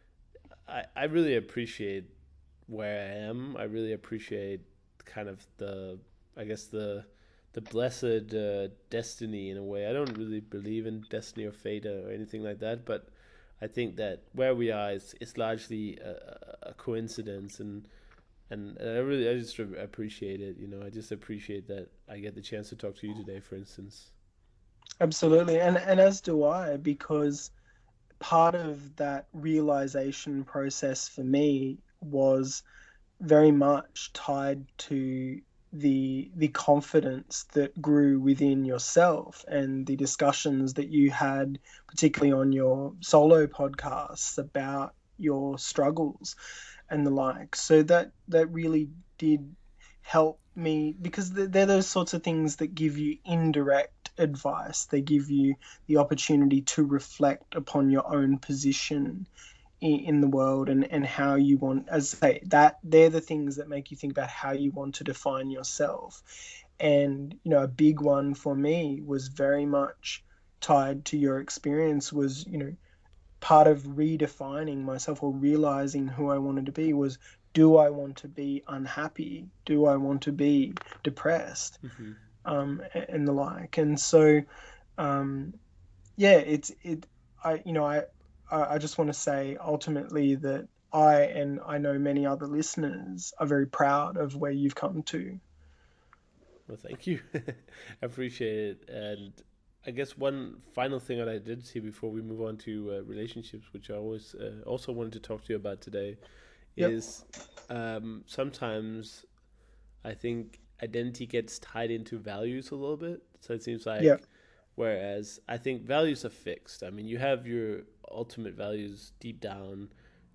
A: I, I really appreciate where I am. I really appreciate kind of the, I guess the, the blessed uh, destiny in a way. I don't really believe in destiny or fate or anything like that, but I think that where we are is, is largely a, a coincidence, and and I really I just appreciate it. You know, I just appreciate that I get the chance to talk to you today, for instance.
B: Absolutely, and and as do I, because part of that realization process for me was very much tied to the the confidence that grew within yourself and the discussions that you had, particularly on your solo podcasts, about your struggles and the like. So that that really did help me, because they're those sorts of things that give you indirect advice. They give you the opportunity to reflect upon your own position in, in the world, and, and how you want, as I say, that they're the things that make you think about how you want to define yourself. And, you know, a big one for me was very much tied to your experience, was, you know, part of redefining myself or realizing who I wanted to be was, do I want to be unhappy? Do I want to be depressed?
A: Mm-hmm.
B: Um, and the like. And so, um, yeah, it's it. I you know I I just want to say ultimately that I, and I know many other listeners, are very proud of where you've come to.
A: Well, thank you. I appreciate it. And I guess one final thing that I did see before we move on to uh, relationships, which I always uh, also wanted to talk to you about today,
B: Yep.
A: is um, sometimes I think identity gets tied into values a little bit. So it seems
B: Yep.
A: like, whereas I think values are fixed. I mean, you have your ultimate values deep down.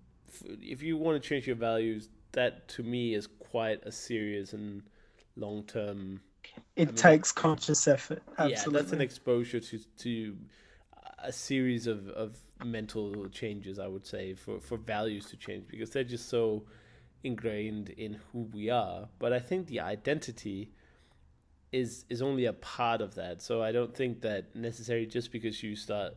A: If you want to change your values, that to me is quite a serious and long term. I
B: It
A: mean, that
B: takes conscious effort.
A: yeah, that's an
B: Absolutely.
A: exposure to to a series of, of mental changes. I would say for for values to change because they're just so ingrained in who we are. But I think the identity is is only a part of that. So I don't think that necessarily just because you start,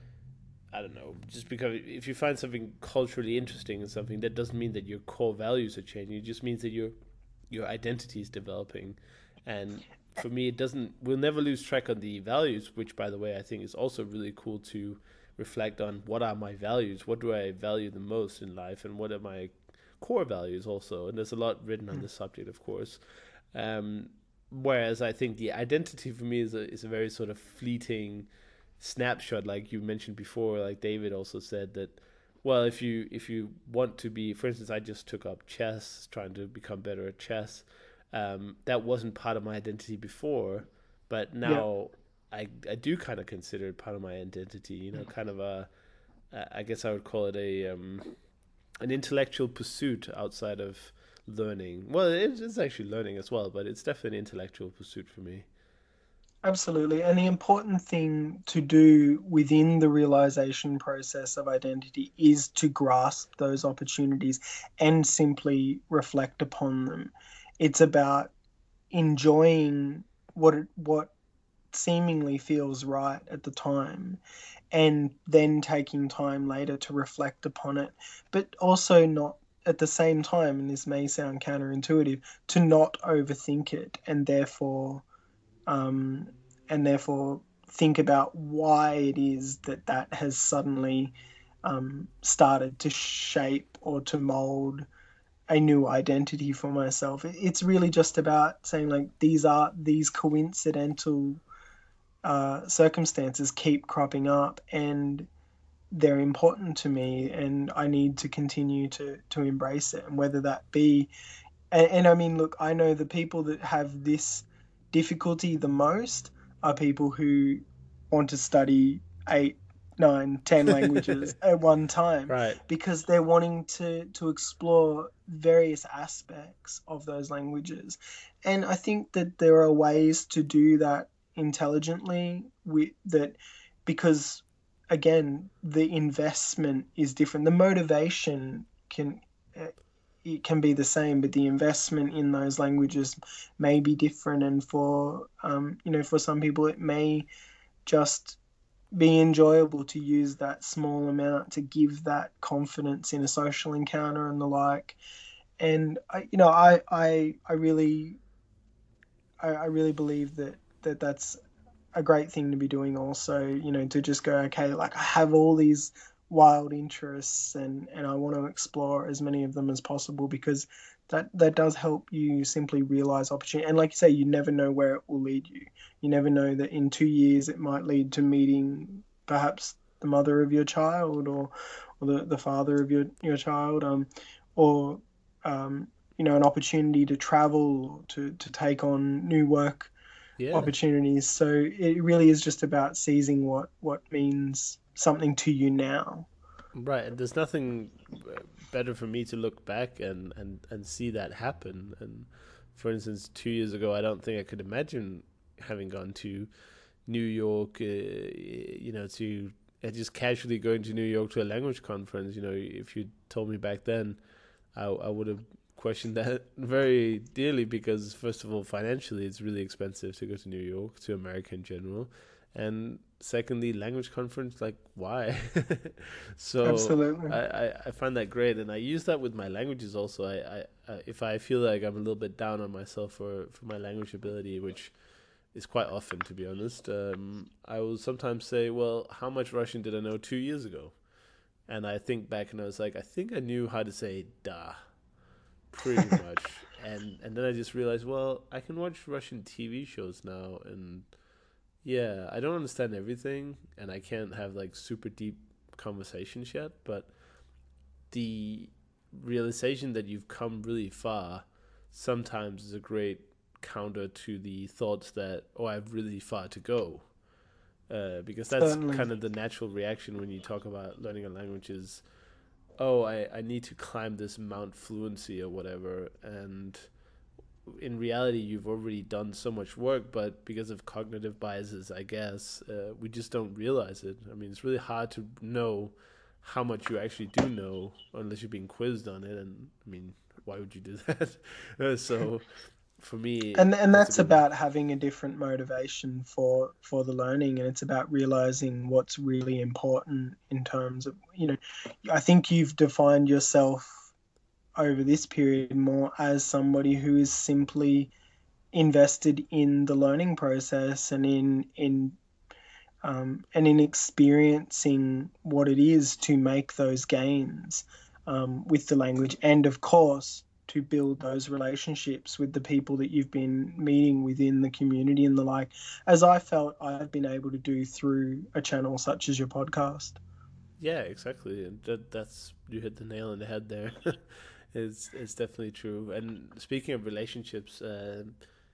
A: I don't know, just because if you find something culturally interesting in something, that doesn't mean that your core values are changing. It just means that your your identity is developing. And for me, it doesn't. We'll never lose track on the values, which, by the way, I think is also really cool to reflect on. What are my values? What do I value the most in life, and what are my core values also? And there's a lot written on
B: Mm.
A: this subject, of course. Um, Whereas I think the identity for me is a is a very sort of fleeting snapshot, like you mentioned before. Like David also said that, well, if you if you want to be, for instance, I just took up chess, trying to become better at chess. Um, that wasn't part of my identity before, but
B: Yeah.
A: now I I do kind of consider it part of my identity. You know, kind of a, I guess I would call it a um, an intellectual pursuit outside of learning. Well, it's, it's actually learning as well, but it's definitely an intellectual pursuit for me.
B: Absolutely. And the important thing to do within the realization process of identity is to grasp those opportunities and simply reflect upon them. It's about enjoying what it, what seemingly feels right at the time and then taking time later to reflect upon it, but also not at the same time, and this may sound counterintuitive, to not overthink it and therefore um, and therefore think about why it is that that has suddenly um, started to shape or to mold a new identity for myself. It's really just about saying like these are these coincidental uh, circumstances keep cropping up and they're important to me and I need to continue to to embrace it, and whether that be and, and I mean, look, I know the people that have this difficulty the most are people who want to study eight, nine, ten languages at one time
A: Right.
B: because they're wanting to to explore various aspects of those languages. And I think that there are ways to do that intelligently with that because again, the investment is different. The motivation can uh, it can be the same, but the investment in those languages may be different. And for um, you know, for some people, it may just be enjoyable to use that small amount to give that confidence in a social encounter and the like. And I, you know, I I I really I, I really believe that that that's a great thing to be doing also, you know, to just go, okay, like I have all these wild interests and and I want to explore as many of them as possible because that that does help you simply realize opportunity. And like you say, you never know where it will lead you. You never know that in two years it might lead to meeting perhaps the mother of your child or or the, the father of your your child um or um you know, an opportunity to travel, to to take on new work
A: Yeah.
B: opportunities. So it really is just about seizing what what means something to you now.
A: Right. And there's nothing uh, better for me to look back and, and, and see that happen. And for instance, two years ago, I don't think I could imagine having gone to New York, uh, you know, to uh, just casually going to New York to a language conference. You know, if you told me back then, I, I would have questioned that very dearly because, first of all, financially, it's really expensive to go to New York, to America in general. And secondly, language conference, like, why? So
B: Absolutely.
A: I, I, I find that great. And I use that with my languages also. I, I, I, if I feel like I'm a little bit down on myself for, for my language ability, which is quite often, to be honest, um, I will sometimes say, well, how much Russian did I know two years ago? And I think back and I was like, I think I knew how to say da pretty much. and and then I just realized, well, I can watch Russian T V shows now, and yeah, I don't understand everything, and I can't have like super deep conversations yet, but the realization that you've come really far sometimes is a great counter to the thoughts that, oh, I have really far to go. Uh, because that's
B: Certainly.
A: kind of the natural reaction when you talk about learning a language is, oh, I, I need to climb this Mount Fluency or whatever. And in reality, you've already done so much work, but because of cognitive biases, I guess, uh, we just don't realize it. I mean, it's really hard to know how much you actually do know unless you're being quizzed on it. And I mean, why would you do that? uh, so for me,
B: and and
A: that's a
B: that's
A: good.
B: about having a different motivation for for the learning, and it's about realizing what's really important in terms of, you know, I think you've defined yourself over this period more as somebody who is simply invested in the learning process and in in um, and in experiencing what it is to make those gains um, with the language, and of course to build those relationships with the people that you've been meeting within the community and the like, as I felt I've been able to do through a channel such as your podcast.
A: Yeah, exactly. And that that's you hit the nail on the head there. it's it's definitely true. And speaking of relationships, um,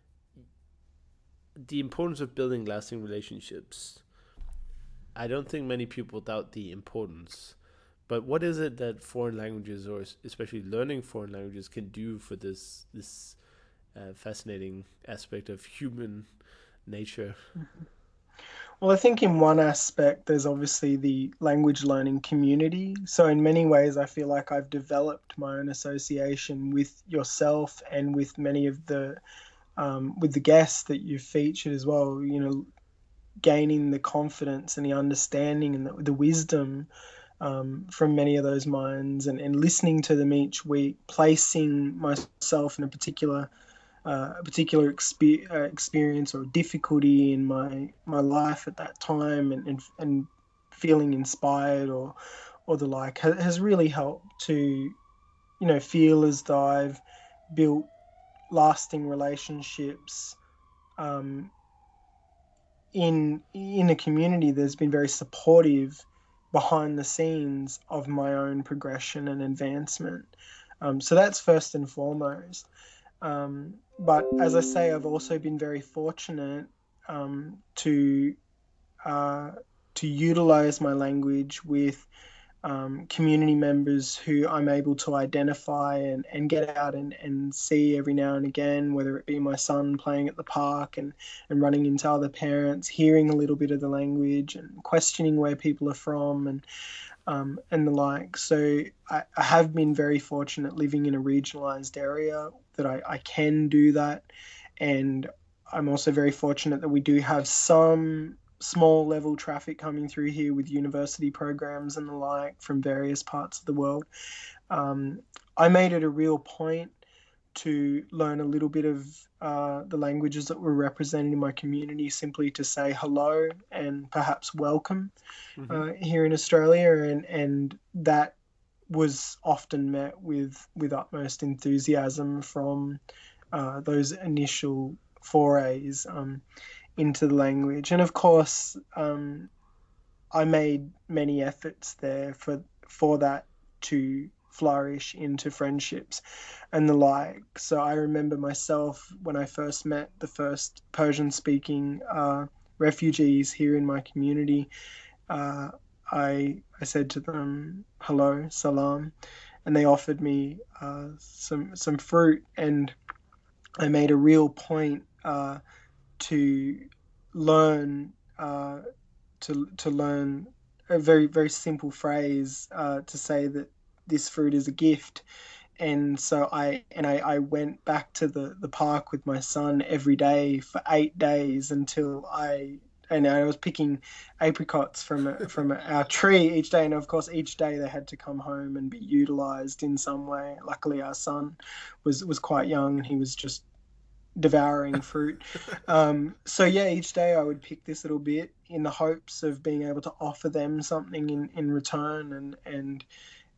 A: the importance of building lasting relationships. I don't think many people doubt the importance. But what is it that foreign languages, or especially learning foreign languages, can do for this this uh, fascinating aspect of human nature?
B: Well, I think in one aspect, there's obviously the language learning community. So, in many ways, I feel like I've developed my own association with yourself and with many of the um, with the guests that you've featured as well. You know, gaining the confidence and the understanding and the, the wisdom um, from many of those minds, and, and listening to them each week, placing myself in a particular uh, a particular expe- uh, experience or difficulty in my my life at that time, and and, and feeling inspired or or the like, ha- has really helped to, you know, feel as though I've built lasting relationships um, in in a community that's been very supportive behind the scenes of my own progression and advancement. Um, so that's first and foremost. Um, but as I say, I've also been very fortunate um, to uh, to utilize my language with um, community members who I'm able to identify and, and get out and, and see every now and again, whether it be my son playing at the park and, and running into other parents, hearing a little bit of the language and questioning where people are from, and um, and the like. So I, I have been very fortunate living in a regionalized area that I, I can do that. And I'm also very fortunate that we do have some small level traffic coming through here with university programs and the like from various parts of the world. Um, I made it a real point to learn a little bit of uh, the languages that were represented in my community, simply to say hello and perhaps welcome
A: Mm-hmm.
B: uh, here in Australia, and and that was often met with with utmost enthusiasm from uh, those initial forays um, into the language. And of course, um, I made many efforts there for for that to flourish into friendships and the like. So I remember myself when I first met the first Persian speaking uh, refugees here in my community. Uh, I I said to them, "Hello, salam," and they offered me uh, some some fruit, and I made a real point uh, to learn uh, to to learn a very very simple phrase uh, to say that this fruit is a gift. And so I and I, I went back to the, the park with my son every day for eight days until I and I was picking apricots from from our tree each day, and of course each day they had to come home and be utilized in some way. Luckily, our son was was quite young and he was just devouring fruit. Um, so yeah, each day I would pick this little bit in the hopes of being able to offer them something in, in return, and and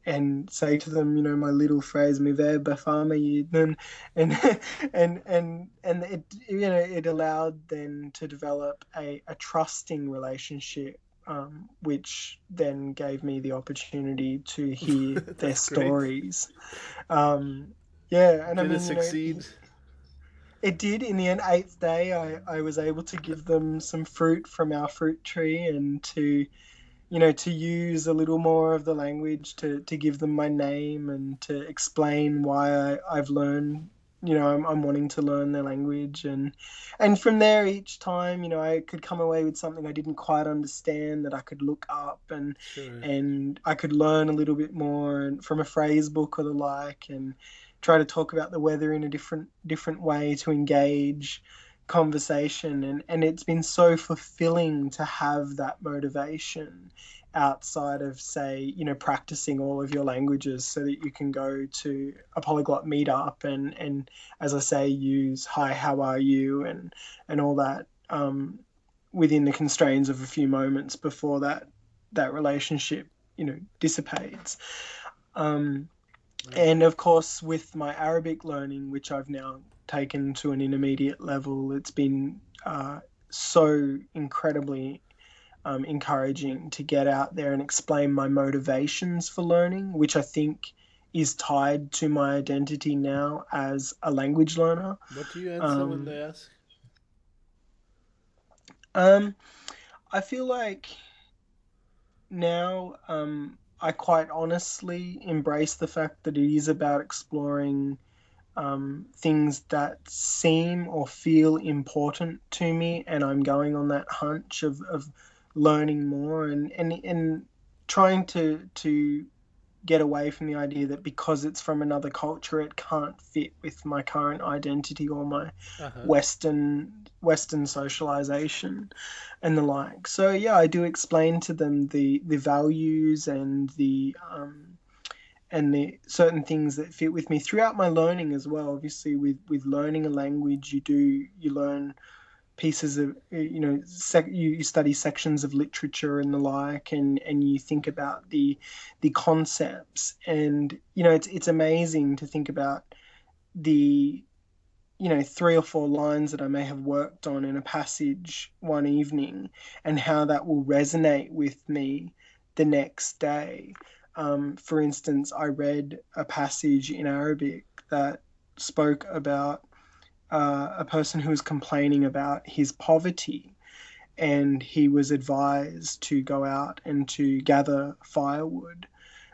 B: and say to them, you know, my little phrase, "Mi verba fama and and and and and it, you know, it allowed then to develop a, a trusting relationship, um, which then gave me the opportunity to hear their
A: That's great.
B: stories. Um, yeah, and I
A: Did it
B: mean, you know,
A: succeed?
B: it did. In the end, eighth day, I, I was able to give them some fruit from our fruit tree, and to, you know, to use a little more of the language, to, to give them my name and to explain why I, I've learned, you know, I'm, I'm wanting to learn their language. And, and from there, each time, you know, I could come away with something I didn't quite understand that I could look up, and,
A: Sure.
B: and I could learn a little bit more and from a phrase book or the like, and try to talk about the weather in a different, different way to engage conversation. and and it's been so fulfilling to have that motivation outside of, say, you know, practicing all of your languages, so that you can go to a polyglot meetup and and as I say, use "hi, how are you" and and all that, um, within the constraints of a few moments before that that relationship, you know, dissipates. um,
A: Right.
B: and of course, with my Arabic learning, which I've now taken to an intermediate level, it's been uh, so incredibly um, encouraging to get out there and explain my motivations for learning, which I think is tied to my identity now as a language learner.
A: What do you answer when
B: Um,
A: they ask?
B: um, I feel like now, um, I quite honestly embrace the fact that it is about exploring um, things that seem or feel important to me, and I'm going on that hunch of, of learning more, and, and and trying to to get away from the idea that because it's from another culture, it can't fit with my current identity or my
A: Uh huh.
B: Western Western socialization and the like. So yeah, I do explain to them the the values and the um, and the certain things that fit with me throughout my learning as well. Obviously, with with learning a language, you do you learn pieces of, you know, sec- you, you study sections of literature and the like, and and you think about the the concepts, and you know, it's it's amazing to think about the, you know, three or four lines that I may have worked on in a passage one evening, and how that will resonate with me the next day. Um, for instance, I read a passage in Arabic that spoke about uh, a person who was complaining about his poverty, and he was advised to go out and to gather firewood.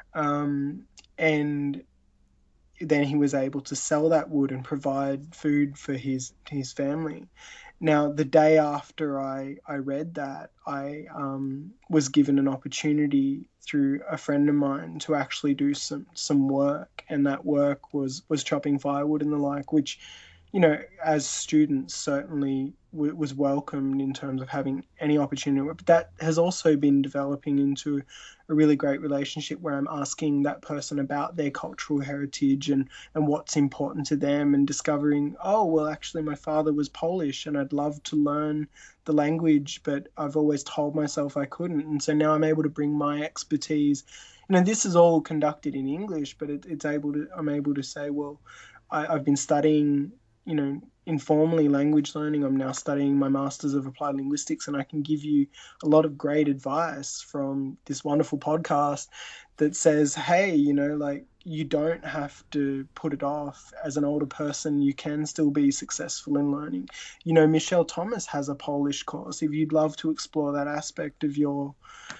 B: Um, and then he was able to sell that wood and provide food for his his family. Now, the day after I, I read that, I um, was given an opportunity through a friend of mine to actually do some some work, and that work was was chopping firewood and the like, which, you know, as students, certainly w- was welcomed in terms of having any opportunity. But that has also been developing into a really great relationship where I'm asking that person about their cultural heritage and, and what's important to them, and discovering, oh, well, actually, my father was Polish and I'd love to learn the language, but I've always told myself I couldn't. And so now I'm able to bring my expertise. You know, this is all conducted in English, but it, it's able to, I'm able to say, well, I, I've been studying, you know, informally language learning. I'm now studying my Masters of Applied Linguistics, and I can give you a lot of great advice from this wonderful podcast that says, hey, you know, like, you don't have to put it off. As an older person, you can still be successful in learning. You know, Michelle Thomas has a Polish course. If you'd love to explore that aspect of your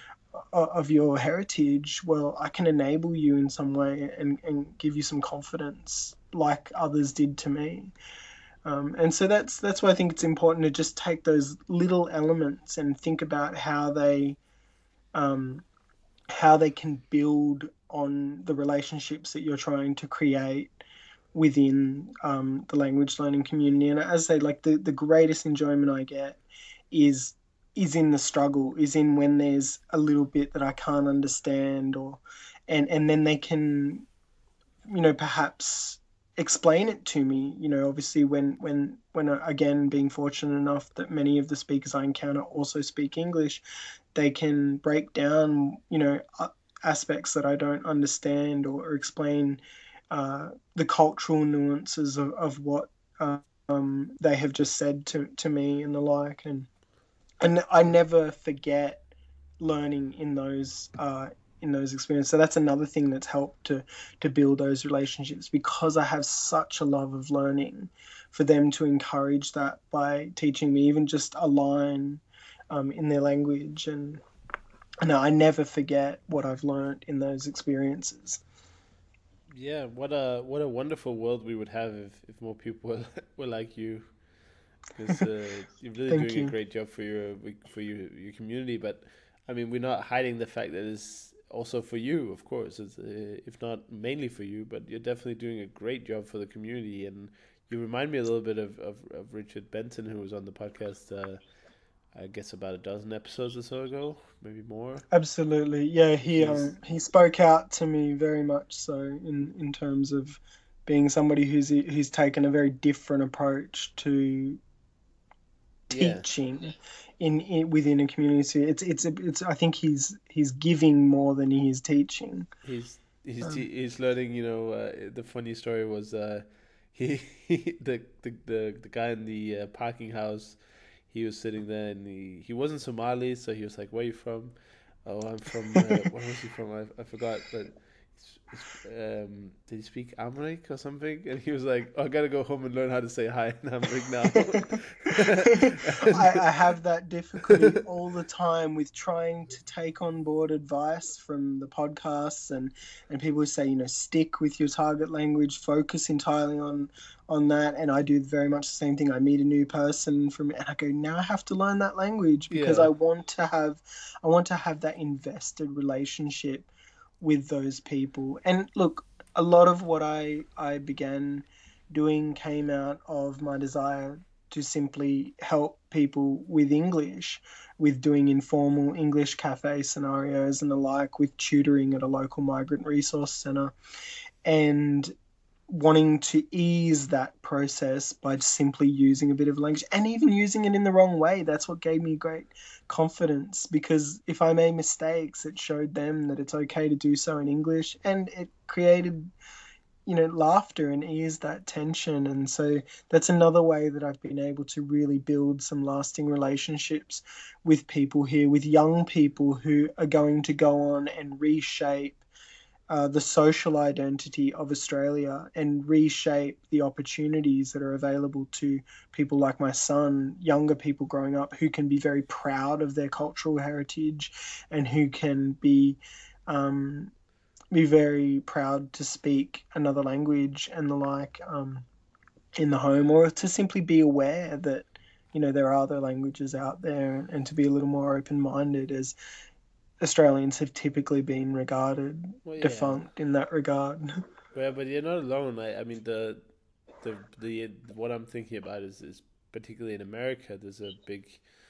B: of your heritage, well, I can enable you in some way, and, and give you some confidence like others did to me. Um, and so that's that's why I think it's important to just take those little elements and think about how they um, how they can build on the relationships that you're trying to create within um, the language learning community. And as I say, like, the, the greatest enjoyment I get is is in the struggle, is in when there's a little bit that I can't understand, or and and then they can, you know, perhaps explain it to me. You know, obviously, when when when uh, again, being fortunate enough that many of the speakers I encounter also speak English, they can break down, you know, a, aspects that I don't understand, or, or explain uh, the cultural nuances of, of what um, they have just said to, to me and the like. And and I never forget learning in those uh, in those experiences. So that's another thing that's helped to to build those relationships, because I have such a love of learning. For them to encourage that by teaching me even just a line um, in their language, and no, I never forget what I've learned in those experiences.
A: Yeah, what a what a wonderful world we would have if, if more people were, were like you, because uh, you're really
B: Thank
A: doing a
B: you.
A: great job for your for your your community. But I mean, we're not hiding the fact that it's also for you, of course. It's uh, if not mainly for you, but you're definitely doing a great job for the community. And you remind me a little bit of of, of Richard Benson, who was on the podcast. Uh, I guess about a dozen episodes or so ago, maybe more.
B: Absolutely. Yeah, he
A: He's
B: um he spoke out to me very much so in in terms of being somebody who's who's taken a very different approach to
A: yeah,
B: teaching in, in within a community. It's it's it's I think he's he's giving more than he is teaching.
A: he's he's
B: Um,
A: te- he's learning. You know, uh, the funny story was uh, he, he the, the the the guy in the uh, parking house. He was sitting there and he, he wasn't Somali, so he was like, "Where are you from?" Oh, I'm from. Uh, where was he from? I, I forgot, but it's, it's, um, did he speak Amharic or something? And he was like, oh, "I gotta go home and learn how to say hi in Amharic now."
B: I,
A: And
B: I have that difficulty all the time with trying to take on board advice from the podcasts, and, and people who say, you know, stick with your target language, focus entirely on on that. And I do very much the same thing. I meet a new person from and I go, now I have to learn that language because
A: yeah,
B: I want to have I want to have that invested relationship with those people. And look, a lot of what I I began doing came out of my desire to simply help people with English, with doing informal English cafe scenarios and the like, with tutoring at a local migrant resource centre, and wanting to ease that process by simply using a bit of language and even using it in the wrong way. That's what gave me great confidence, because if I made mistakes, it showed them that it's okay to do so in English, and it created, you know, laughter and ease that tension. And so that's another way that I've been able to really build some lasting relationships with people here, with young people who are going to go on and reshape uh, the social identity of Australia and reshape the opportunities that are available to people like my son, younger people growing up who can be very proud of their cultural heritage, and who can be um, be very proud to speak another language and the like, um, in the home, or to simply be aware that, you know, there are other languages out there, and to be a little more open minded, as Australians have typically been regarded
A: well, yeah,
B: defunct in that regard.
A: yeah, but you're not alone. I, I mean, the the the what I'm thinking about is is particularly in America. There's a big,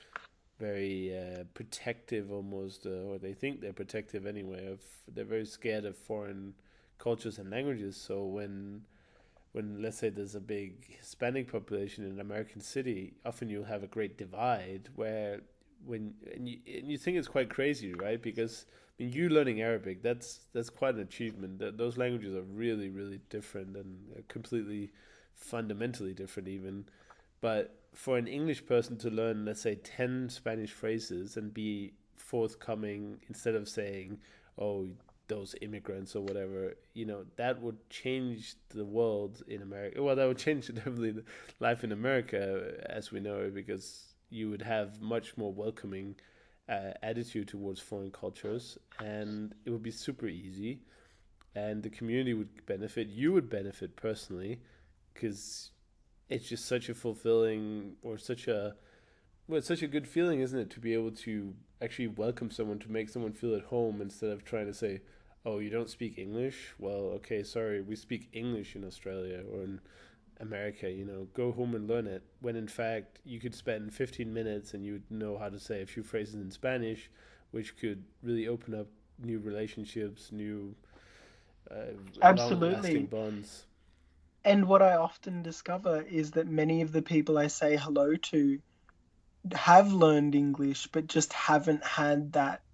A: very uh, protective almost, uh, or they think they're protective anyway. Of they're very scared of foreign cultures and languages. So when when let's say there's a big Hispanic population in an American city, often you'll have a great divide where when and you and you think it's quite crazy, right? Because I mean, you learning Arabic, that's that's quite an achievement. That those languages are really really different and completely fundamentally different even. But for an English person to learn, let's say, ten Spanish phrases and be forthcoming instead of saying, oh, those immigrants or whatever, you know, that would change the world in America. Well, that would change definitely life in America as we know it, because you would have much more welcoming uh, attitude towards foreign cultures, and it would be super easy, and the community would benefit. You would benefit personally, because it's just such a fulfilling or such a well, it's such a good feeling, isn't it, to be able to actually welcome someone, to make someone feel at home instead of trying to say, "Oh, you don't speak English? Well, okay, sorry, we speak English in Australia or in America. You know, go home and learn it." When in fact, you could spend fifteen minutes and you would know how to say a few phrases in Spanish, which could really open up new relationships, new uh, long-lasting
B: Absolutely.
A: bonds.
B: And what I often discover is that many of the people I say hello to have learned English, but just haven't had that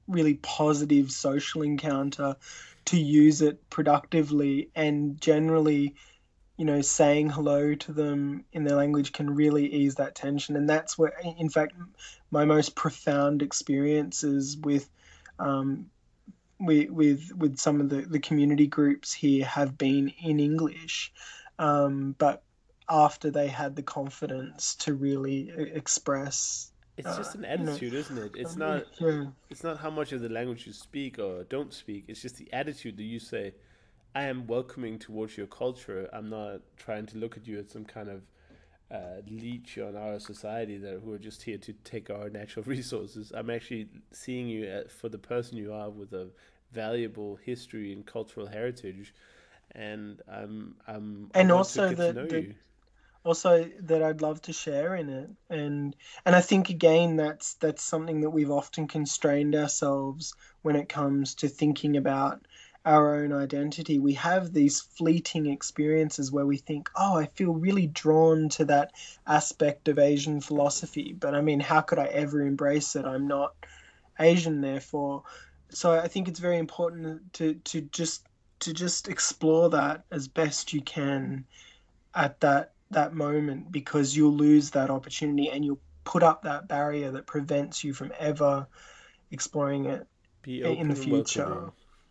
B: really positive social encounter to use it productively. And generally, you know, saying hello to them in their language can really ease that tension. And that's where, in fact, my most profound experiences with um, with with with some of the, the community groups here have been in English, um, but after they had the confidence to really e- express,
A: It's
B: uh,
A: just an
B: you know,
A: attitude, isn't it? It's
B: um,
A: not
B: yeah,
A: it's not how much of the language you speak or don't speak. It's just the attitude that you say, I am welcoming towards your culture. I'm not trying to look at you as some kind of uh, leech on our society that who are just here to take our natural resources. I'm actually seeing you at, for the person you are with a valuable history and cultural heritage, and I'm I'm I
B: and
A: want to
B: also
A: get to
B: that
A: know
B: the
A: you.
B: also that I'd love to share in it. And and I think again that's that's something that we've often constrained ourselves when it comes to thinking about our own identity. We have these fleeting experiences where we think, "Oh, I feel really drawn to that aspect of Asian philosophy, but I mean, how could I ever embrace it? I'm not Asian, therefore." So I think it's very important to to just to just explore that as best you can at that that moment, because you'll lose that opportunity and you'll put up that barrier that prevents you from ever exploring it
A: Be
B: in the
A: open and
B: future.
A: welcoming.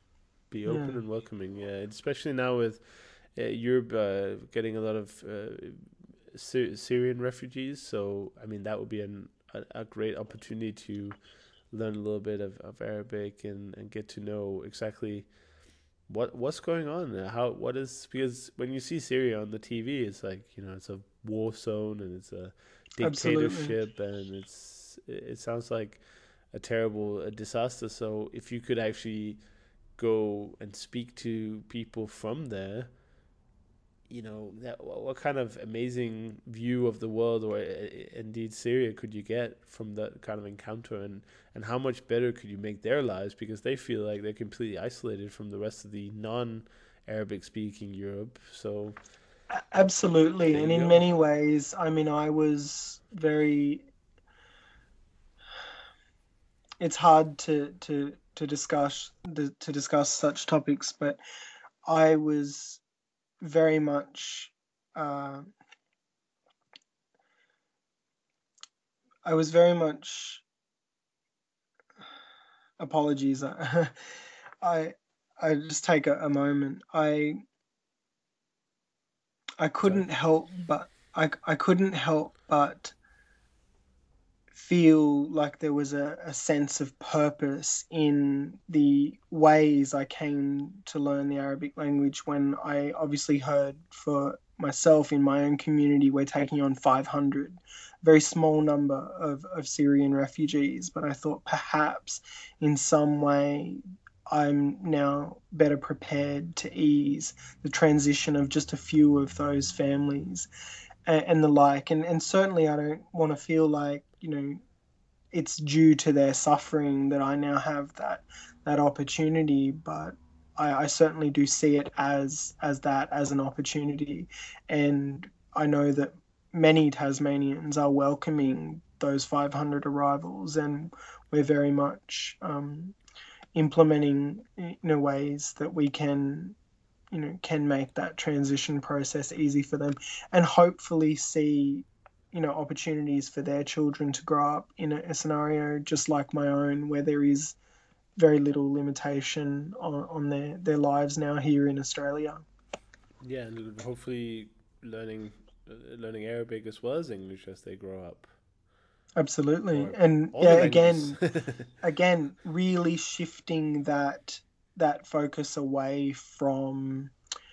A: Be
B: Yeah,
A: open and welcoming. Yeah, especially now with uh, Europe uh, getting a lot of uh, Sy- Syrian refugees. So I mean that would be an, a, a great opportunity to learn a little bit of, of Arabic and, and get to know exactly what what's going on. uh, How what is because when you see Syria on the T V, it's like you know it's a war zone and it's a
B: absolutely.
A: dictatorship and it's it it sounds like a terrible uh disaster. So if you could actually go and speak to people from there, you know that what kind of amazing view of the world or uh, indeed Syria could you get from that kind of encounter, and and how much better could you make their lives because they feel like they're completely isolated from the rest of the non Arabic speaking Europe. So
B: Absolutely.
A: there
B: And
A: you
B: in
A: go.
B: many ways, I mean, I was very, it's hard to to to discuss to discuss such topics, but I was very much uh, I was very much apologies. I I just take a, a moment. I I
A: Sorry.
B: couldn't help but I I couldn't help but feel like there was a, a sense of purpose in the ways I came to learn the Arabic language when I obviously heard for myself in my own community we're taking on five hundred, very small number of, of Syrian refugees, but I thought perhaps in some way I'm now better prepared to ease the transition of just a few of those families and, and the like. And, and certainly, I don't want to feel like, you know, it's due to their suffering that I now have that that opportunity. But I, I certainly do see it as as that as an opportunity, and I know that many Tasmanians are welcoming those five hundred arrivals, and we're very much um, implementing you know ways that we can you know can make that transition process easy for them, and hopefully see you know opportunities for their children to grow up in a, a scenario just like my own, where there is very little limitation on, on their their lives now here in Australia.
A: Yeah, and hopefully learning uh, learning Arabic as well as English as they grow up,
B: Absolutely.
A: or
B: And
A: all
B: yeah,
A: the languages.
B: again again really shifting that that focus away from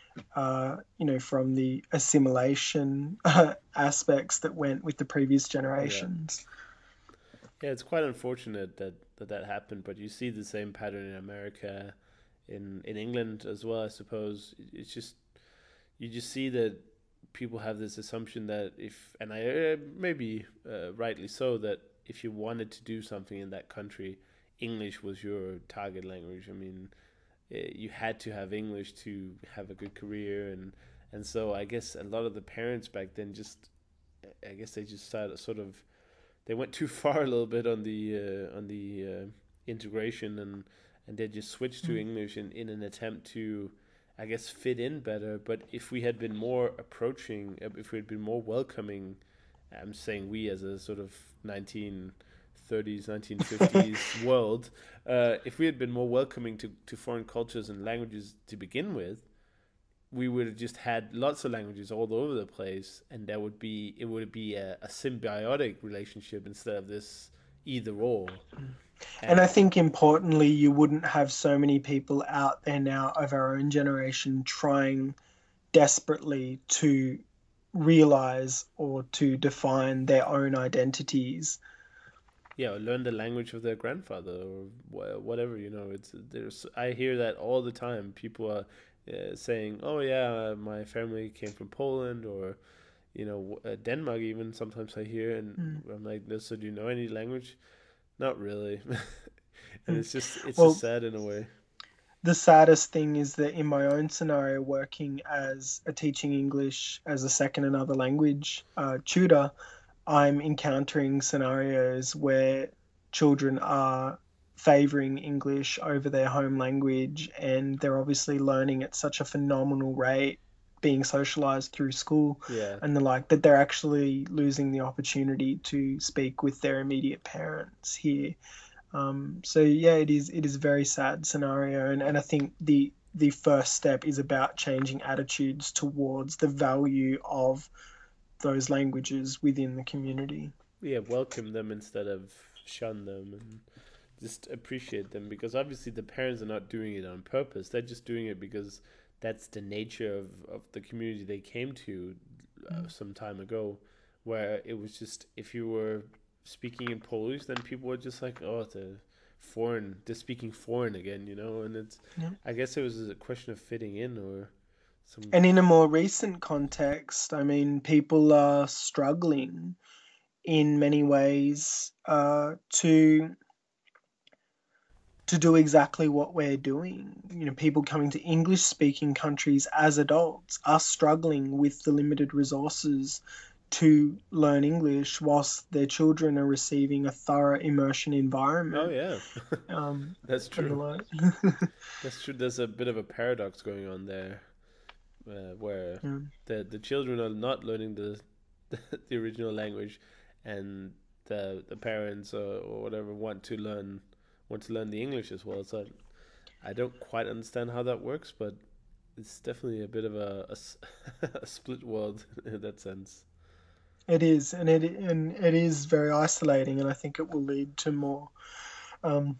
B: uh, you know, from the assimilation uh, aspects that went with the previous
A: Yeah.
B: generations.
A: Yeah, it's quite unfortunate that, that that happened, but you see the same pattern in America, in in England as well. I suppose it's just you just see that people have this assumption that if, and I uh, maybe uh, rightly so, that if you wanted to do something in that country, English was your target language. I mean, eh, you had to have English to have a good career, and and so I guess a lot of the parents back then just, I guess they just started sort of they went too far a little bit on the uh, on the uh, integration, and and they just switched to
B: Mm.
A: English in, in an attempt to, I guess, fit in better. But if we had been more approaching, uh, if we had been more welcoming, I'm saying we as a sort of nineteen thirties, nineteen fifties world, uh, if we had been more welcoming to, to foreign cultures and languages to begin with, we would have just had lots of languages all over the place, and that would be it would be a, a symbiotic relationship instead of this either or.
B: And I
A: And
B: think importantly, you wouldn't have so many people out there now of our own generation trying desperately to realize or to define their own identities.
A: yeah, learn the language of their grandfather or whatever. You know, it's there's I hear that all the time. People are uh, saying, "Oh yeah, my family came from Poland," or you know, uh, Denmark. Even sometimes I hear, and
B: Mm.
A: I'm like, "No, so do you know any language?" Not really. And
B: Mm.
A: it's just it's just
B: Well,
A: sad in a way.
B: the saddest thing is that in my own scenario, working as a teaching English as a second another language uh, tutor, I'm encountering scenarios where children are favoring English over their home language, and they're obviously learning at such a phenomenal rate, being socialized through school
A: Yeah.
B: and the like, that they're actually losing the opportunity to speak with their immediate parents here. Um, so yeah, it is it is a very sad scenario, and, and I think the the first step is about changing attitudes towards the value of those languages within the community.
A: Yeah, welcome them instead of shun them, and just appreciate them, because obviously the parents are not doing it on purpose. They're just doing it because that's the nature of, of the community they came to uh, some time ago, where it was just if you were speaking in Polish, then people were just like, oh, the foreign, they're speaking foreign again, you know. And it's,
B: Yeah.
A: I guess it was a question of fitting in or some.
B: And in a more recent context, I mean, people are struggling in many ways uh, to to do exactly what we're doing. You know, people coming to English speaking countries as adults are struggling with the limited resources to learn English whilst their children are receiving a thorough immersion
A: Oh
B: environment
A: yeah,
B: um,
A: that's
B: and the
A: true.
B: like.
A: That's true. There's a bit of a paradox going on there, uh, where
B: Yeah.
A: the the children are not learning the the original language, and the the parents or, or whatever want to learn want to learn the English as well. So I don't quite understand how that works, but it's definitely a bit of a, a, a split world in that sense.
B: It is, and it and it is very isolating, and I think it will lead to more um,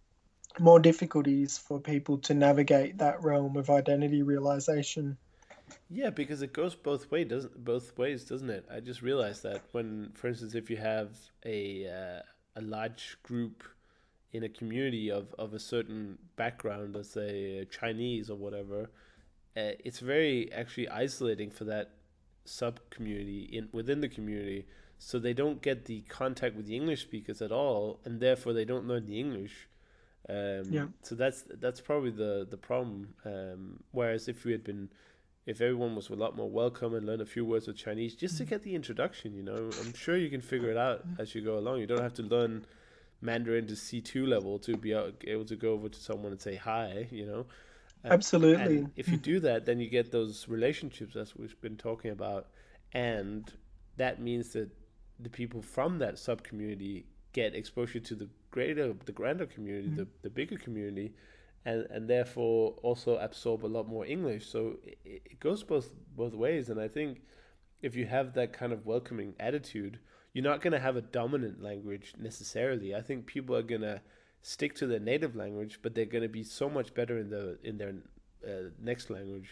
B: more difficulties for people to navigate that realm of identity realization.
A: Yeah, because it goes both way doesn't both ways, doesn't it? I just realized that when, for instance, if you have a uh, a large group in a community of, of a certain background, let's say Chinese or whatever, uh, it's very actually isolating for that sub community in within the community. So they don't get the contact with the English speakers at all, and therefore they don't learn the English.
B: Yeah,
A: Um, so that's that's probably the the problem. Um, whereas if we had been if everyone was a lot more welcome and learn a few words of Chinese just to get the introduction, you know, I'm sure you can figure it out as you go along. You don't have to learn Mandarin to C two level to be able to go over to someone and say hi, you know. Uh, and
B: absolutely.
A: if you do that, then you get those relationships as we've been talking about, and that means that the people from that sub community get exposure to the greater, the grander community, the, the bigger community, and and therefore also absorb a lot more English. So it, it goes both both ways, and I think if you have that kind of welcoming attitude, you're not going to have a dominant language necessarily. I think people are going to stick to their native language, but they're going to be so much better in the in their uh, next language.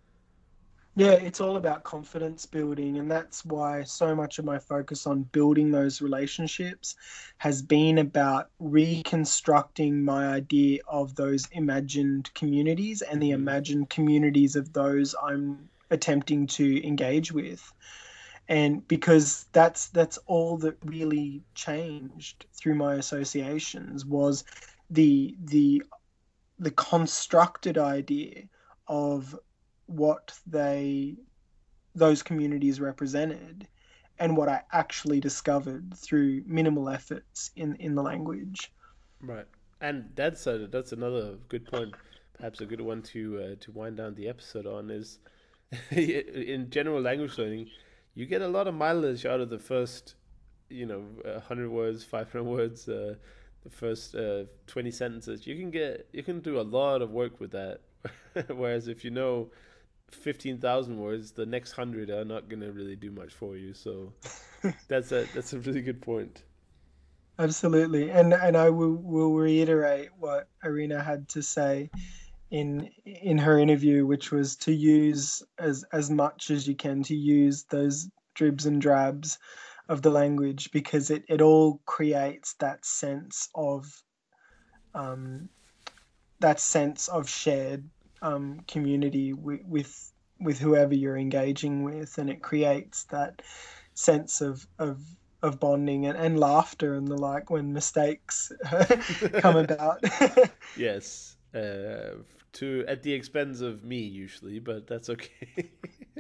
B: Yeah, it's all about confidence building, and that's why so much of my focus on building those relationships has been about reconstructing my idea of those imagined communities and the
A: Mm-hmm.
B: imagined communities of those I'm attempting to engage with. And because that's that's all that really changed through my associations was the the the constructed idea of what they those communities represented and what I actually discovered through minimal efforts in in the language.
A: Right. And that's a, that's another good point, perhaps a good one to uh, to wind down the episode on is in general language learning, you get a lot of mileage out of the first, you know, one hundred words, five hundred words, uh, the first uh, twenty sentences. You can get you can do a lot of work with that. Whereas if you know fifteen thousand words, the next one hundred are not going to really do much for you. So that's a that's a really good point.
B: Absolutely. And and I will, will reiterate what Irina had to say in in her interview, which was to use as as much as you can, to use those dribs and drabs of the language, because it, it all creates that sense of um, that sense of shared um, community with, with with whoever you're engaging with, and it creates that sense of of of bonding and, and laughter and the like when mistakes come about.
A: Yes, uh, to at the expense of me usually, but that's okay.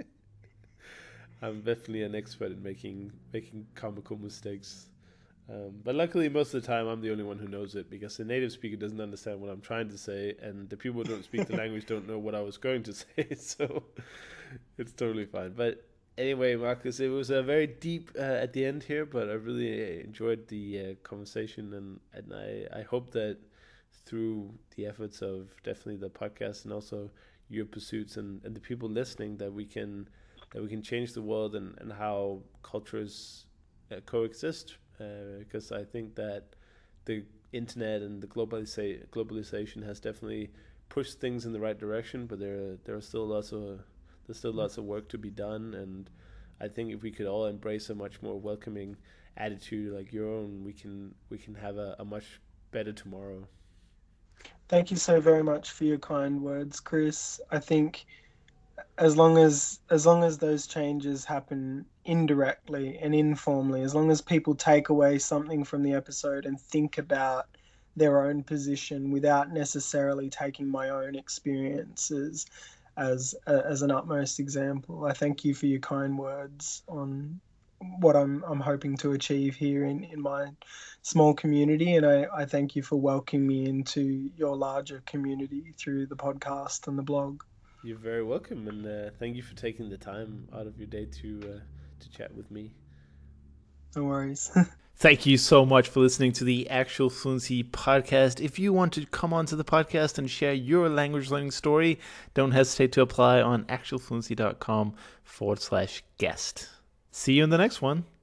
A: I'm definitely an expert in making making comical mistakes. Um, but luckily, most of the time, I'm the only one who knows it because the native speaker doesn't understand what I'm trying to say, and the people who don't speak the language don't know what I was going to say. So it's totally fine. But anyway, Marcus, it was a very deep uh, at the end here, but I really enjoyed the uh, conversation, and and I I hope that through the efforts of definitely the podcast and also your pursuits and, and the people listening that we can that we can change the world and, and how cultures uh, coexist because uh, I think that the internet and the globalisa- globalization has definitely pushed things in the right direction, but there are, there are still lots of there's still lots of work to be done, and I think if we could all embrace a much more welcoming attitude like your own, we can we can have a, a much better tomorrow.
B: Thank you so very much for your kind words, Chris. I think as long as as long as those changes happen indirectly and informally, as long as people take away something from the episode and think about their own position without necessarily taking my own experiences as as an utmost example, I thank you for your kind words on what I'm I'm hoping to achieve here in, in my small community, and I, I thank you for welcoming me into your larger community through the podcast and the blog.
A: You're very welcome, and uh, thank you for taking the time out of your day to uh, to chat with me.
B: No worries.
C: Thank you so much for listening to the Actual Fluency podcast. If you want to come onto the podcast and share your language learning story, don't hesitate to apply on actualfluency.com forward slash guest. See you in the next one.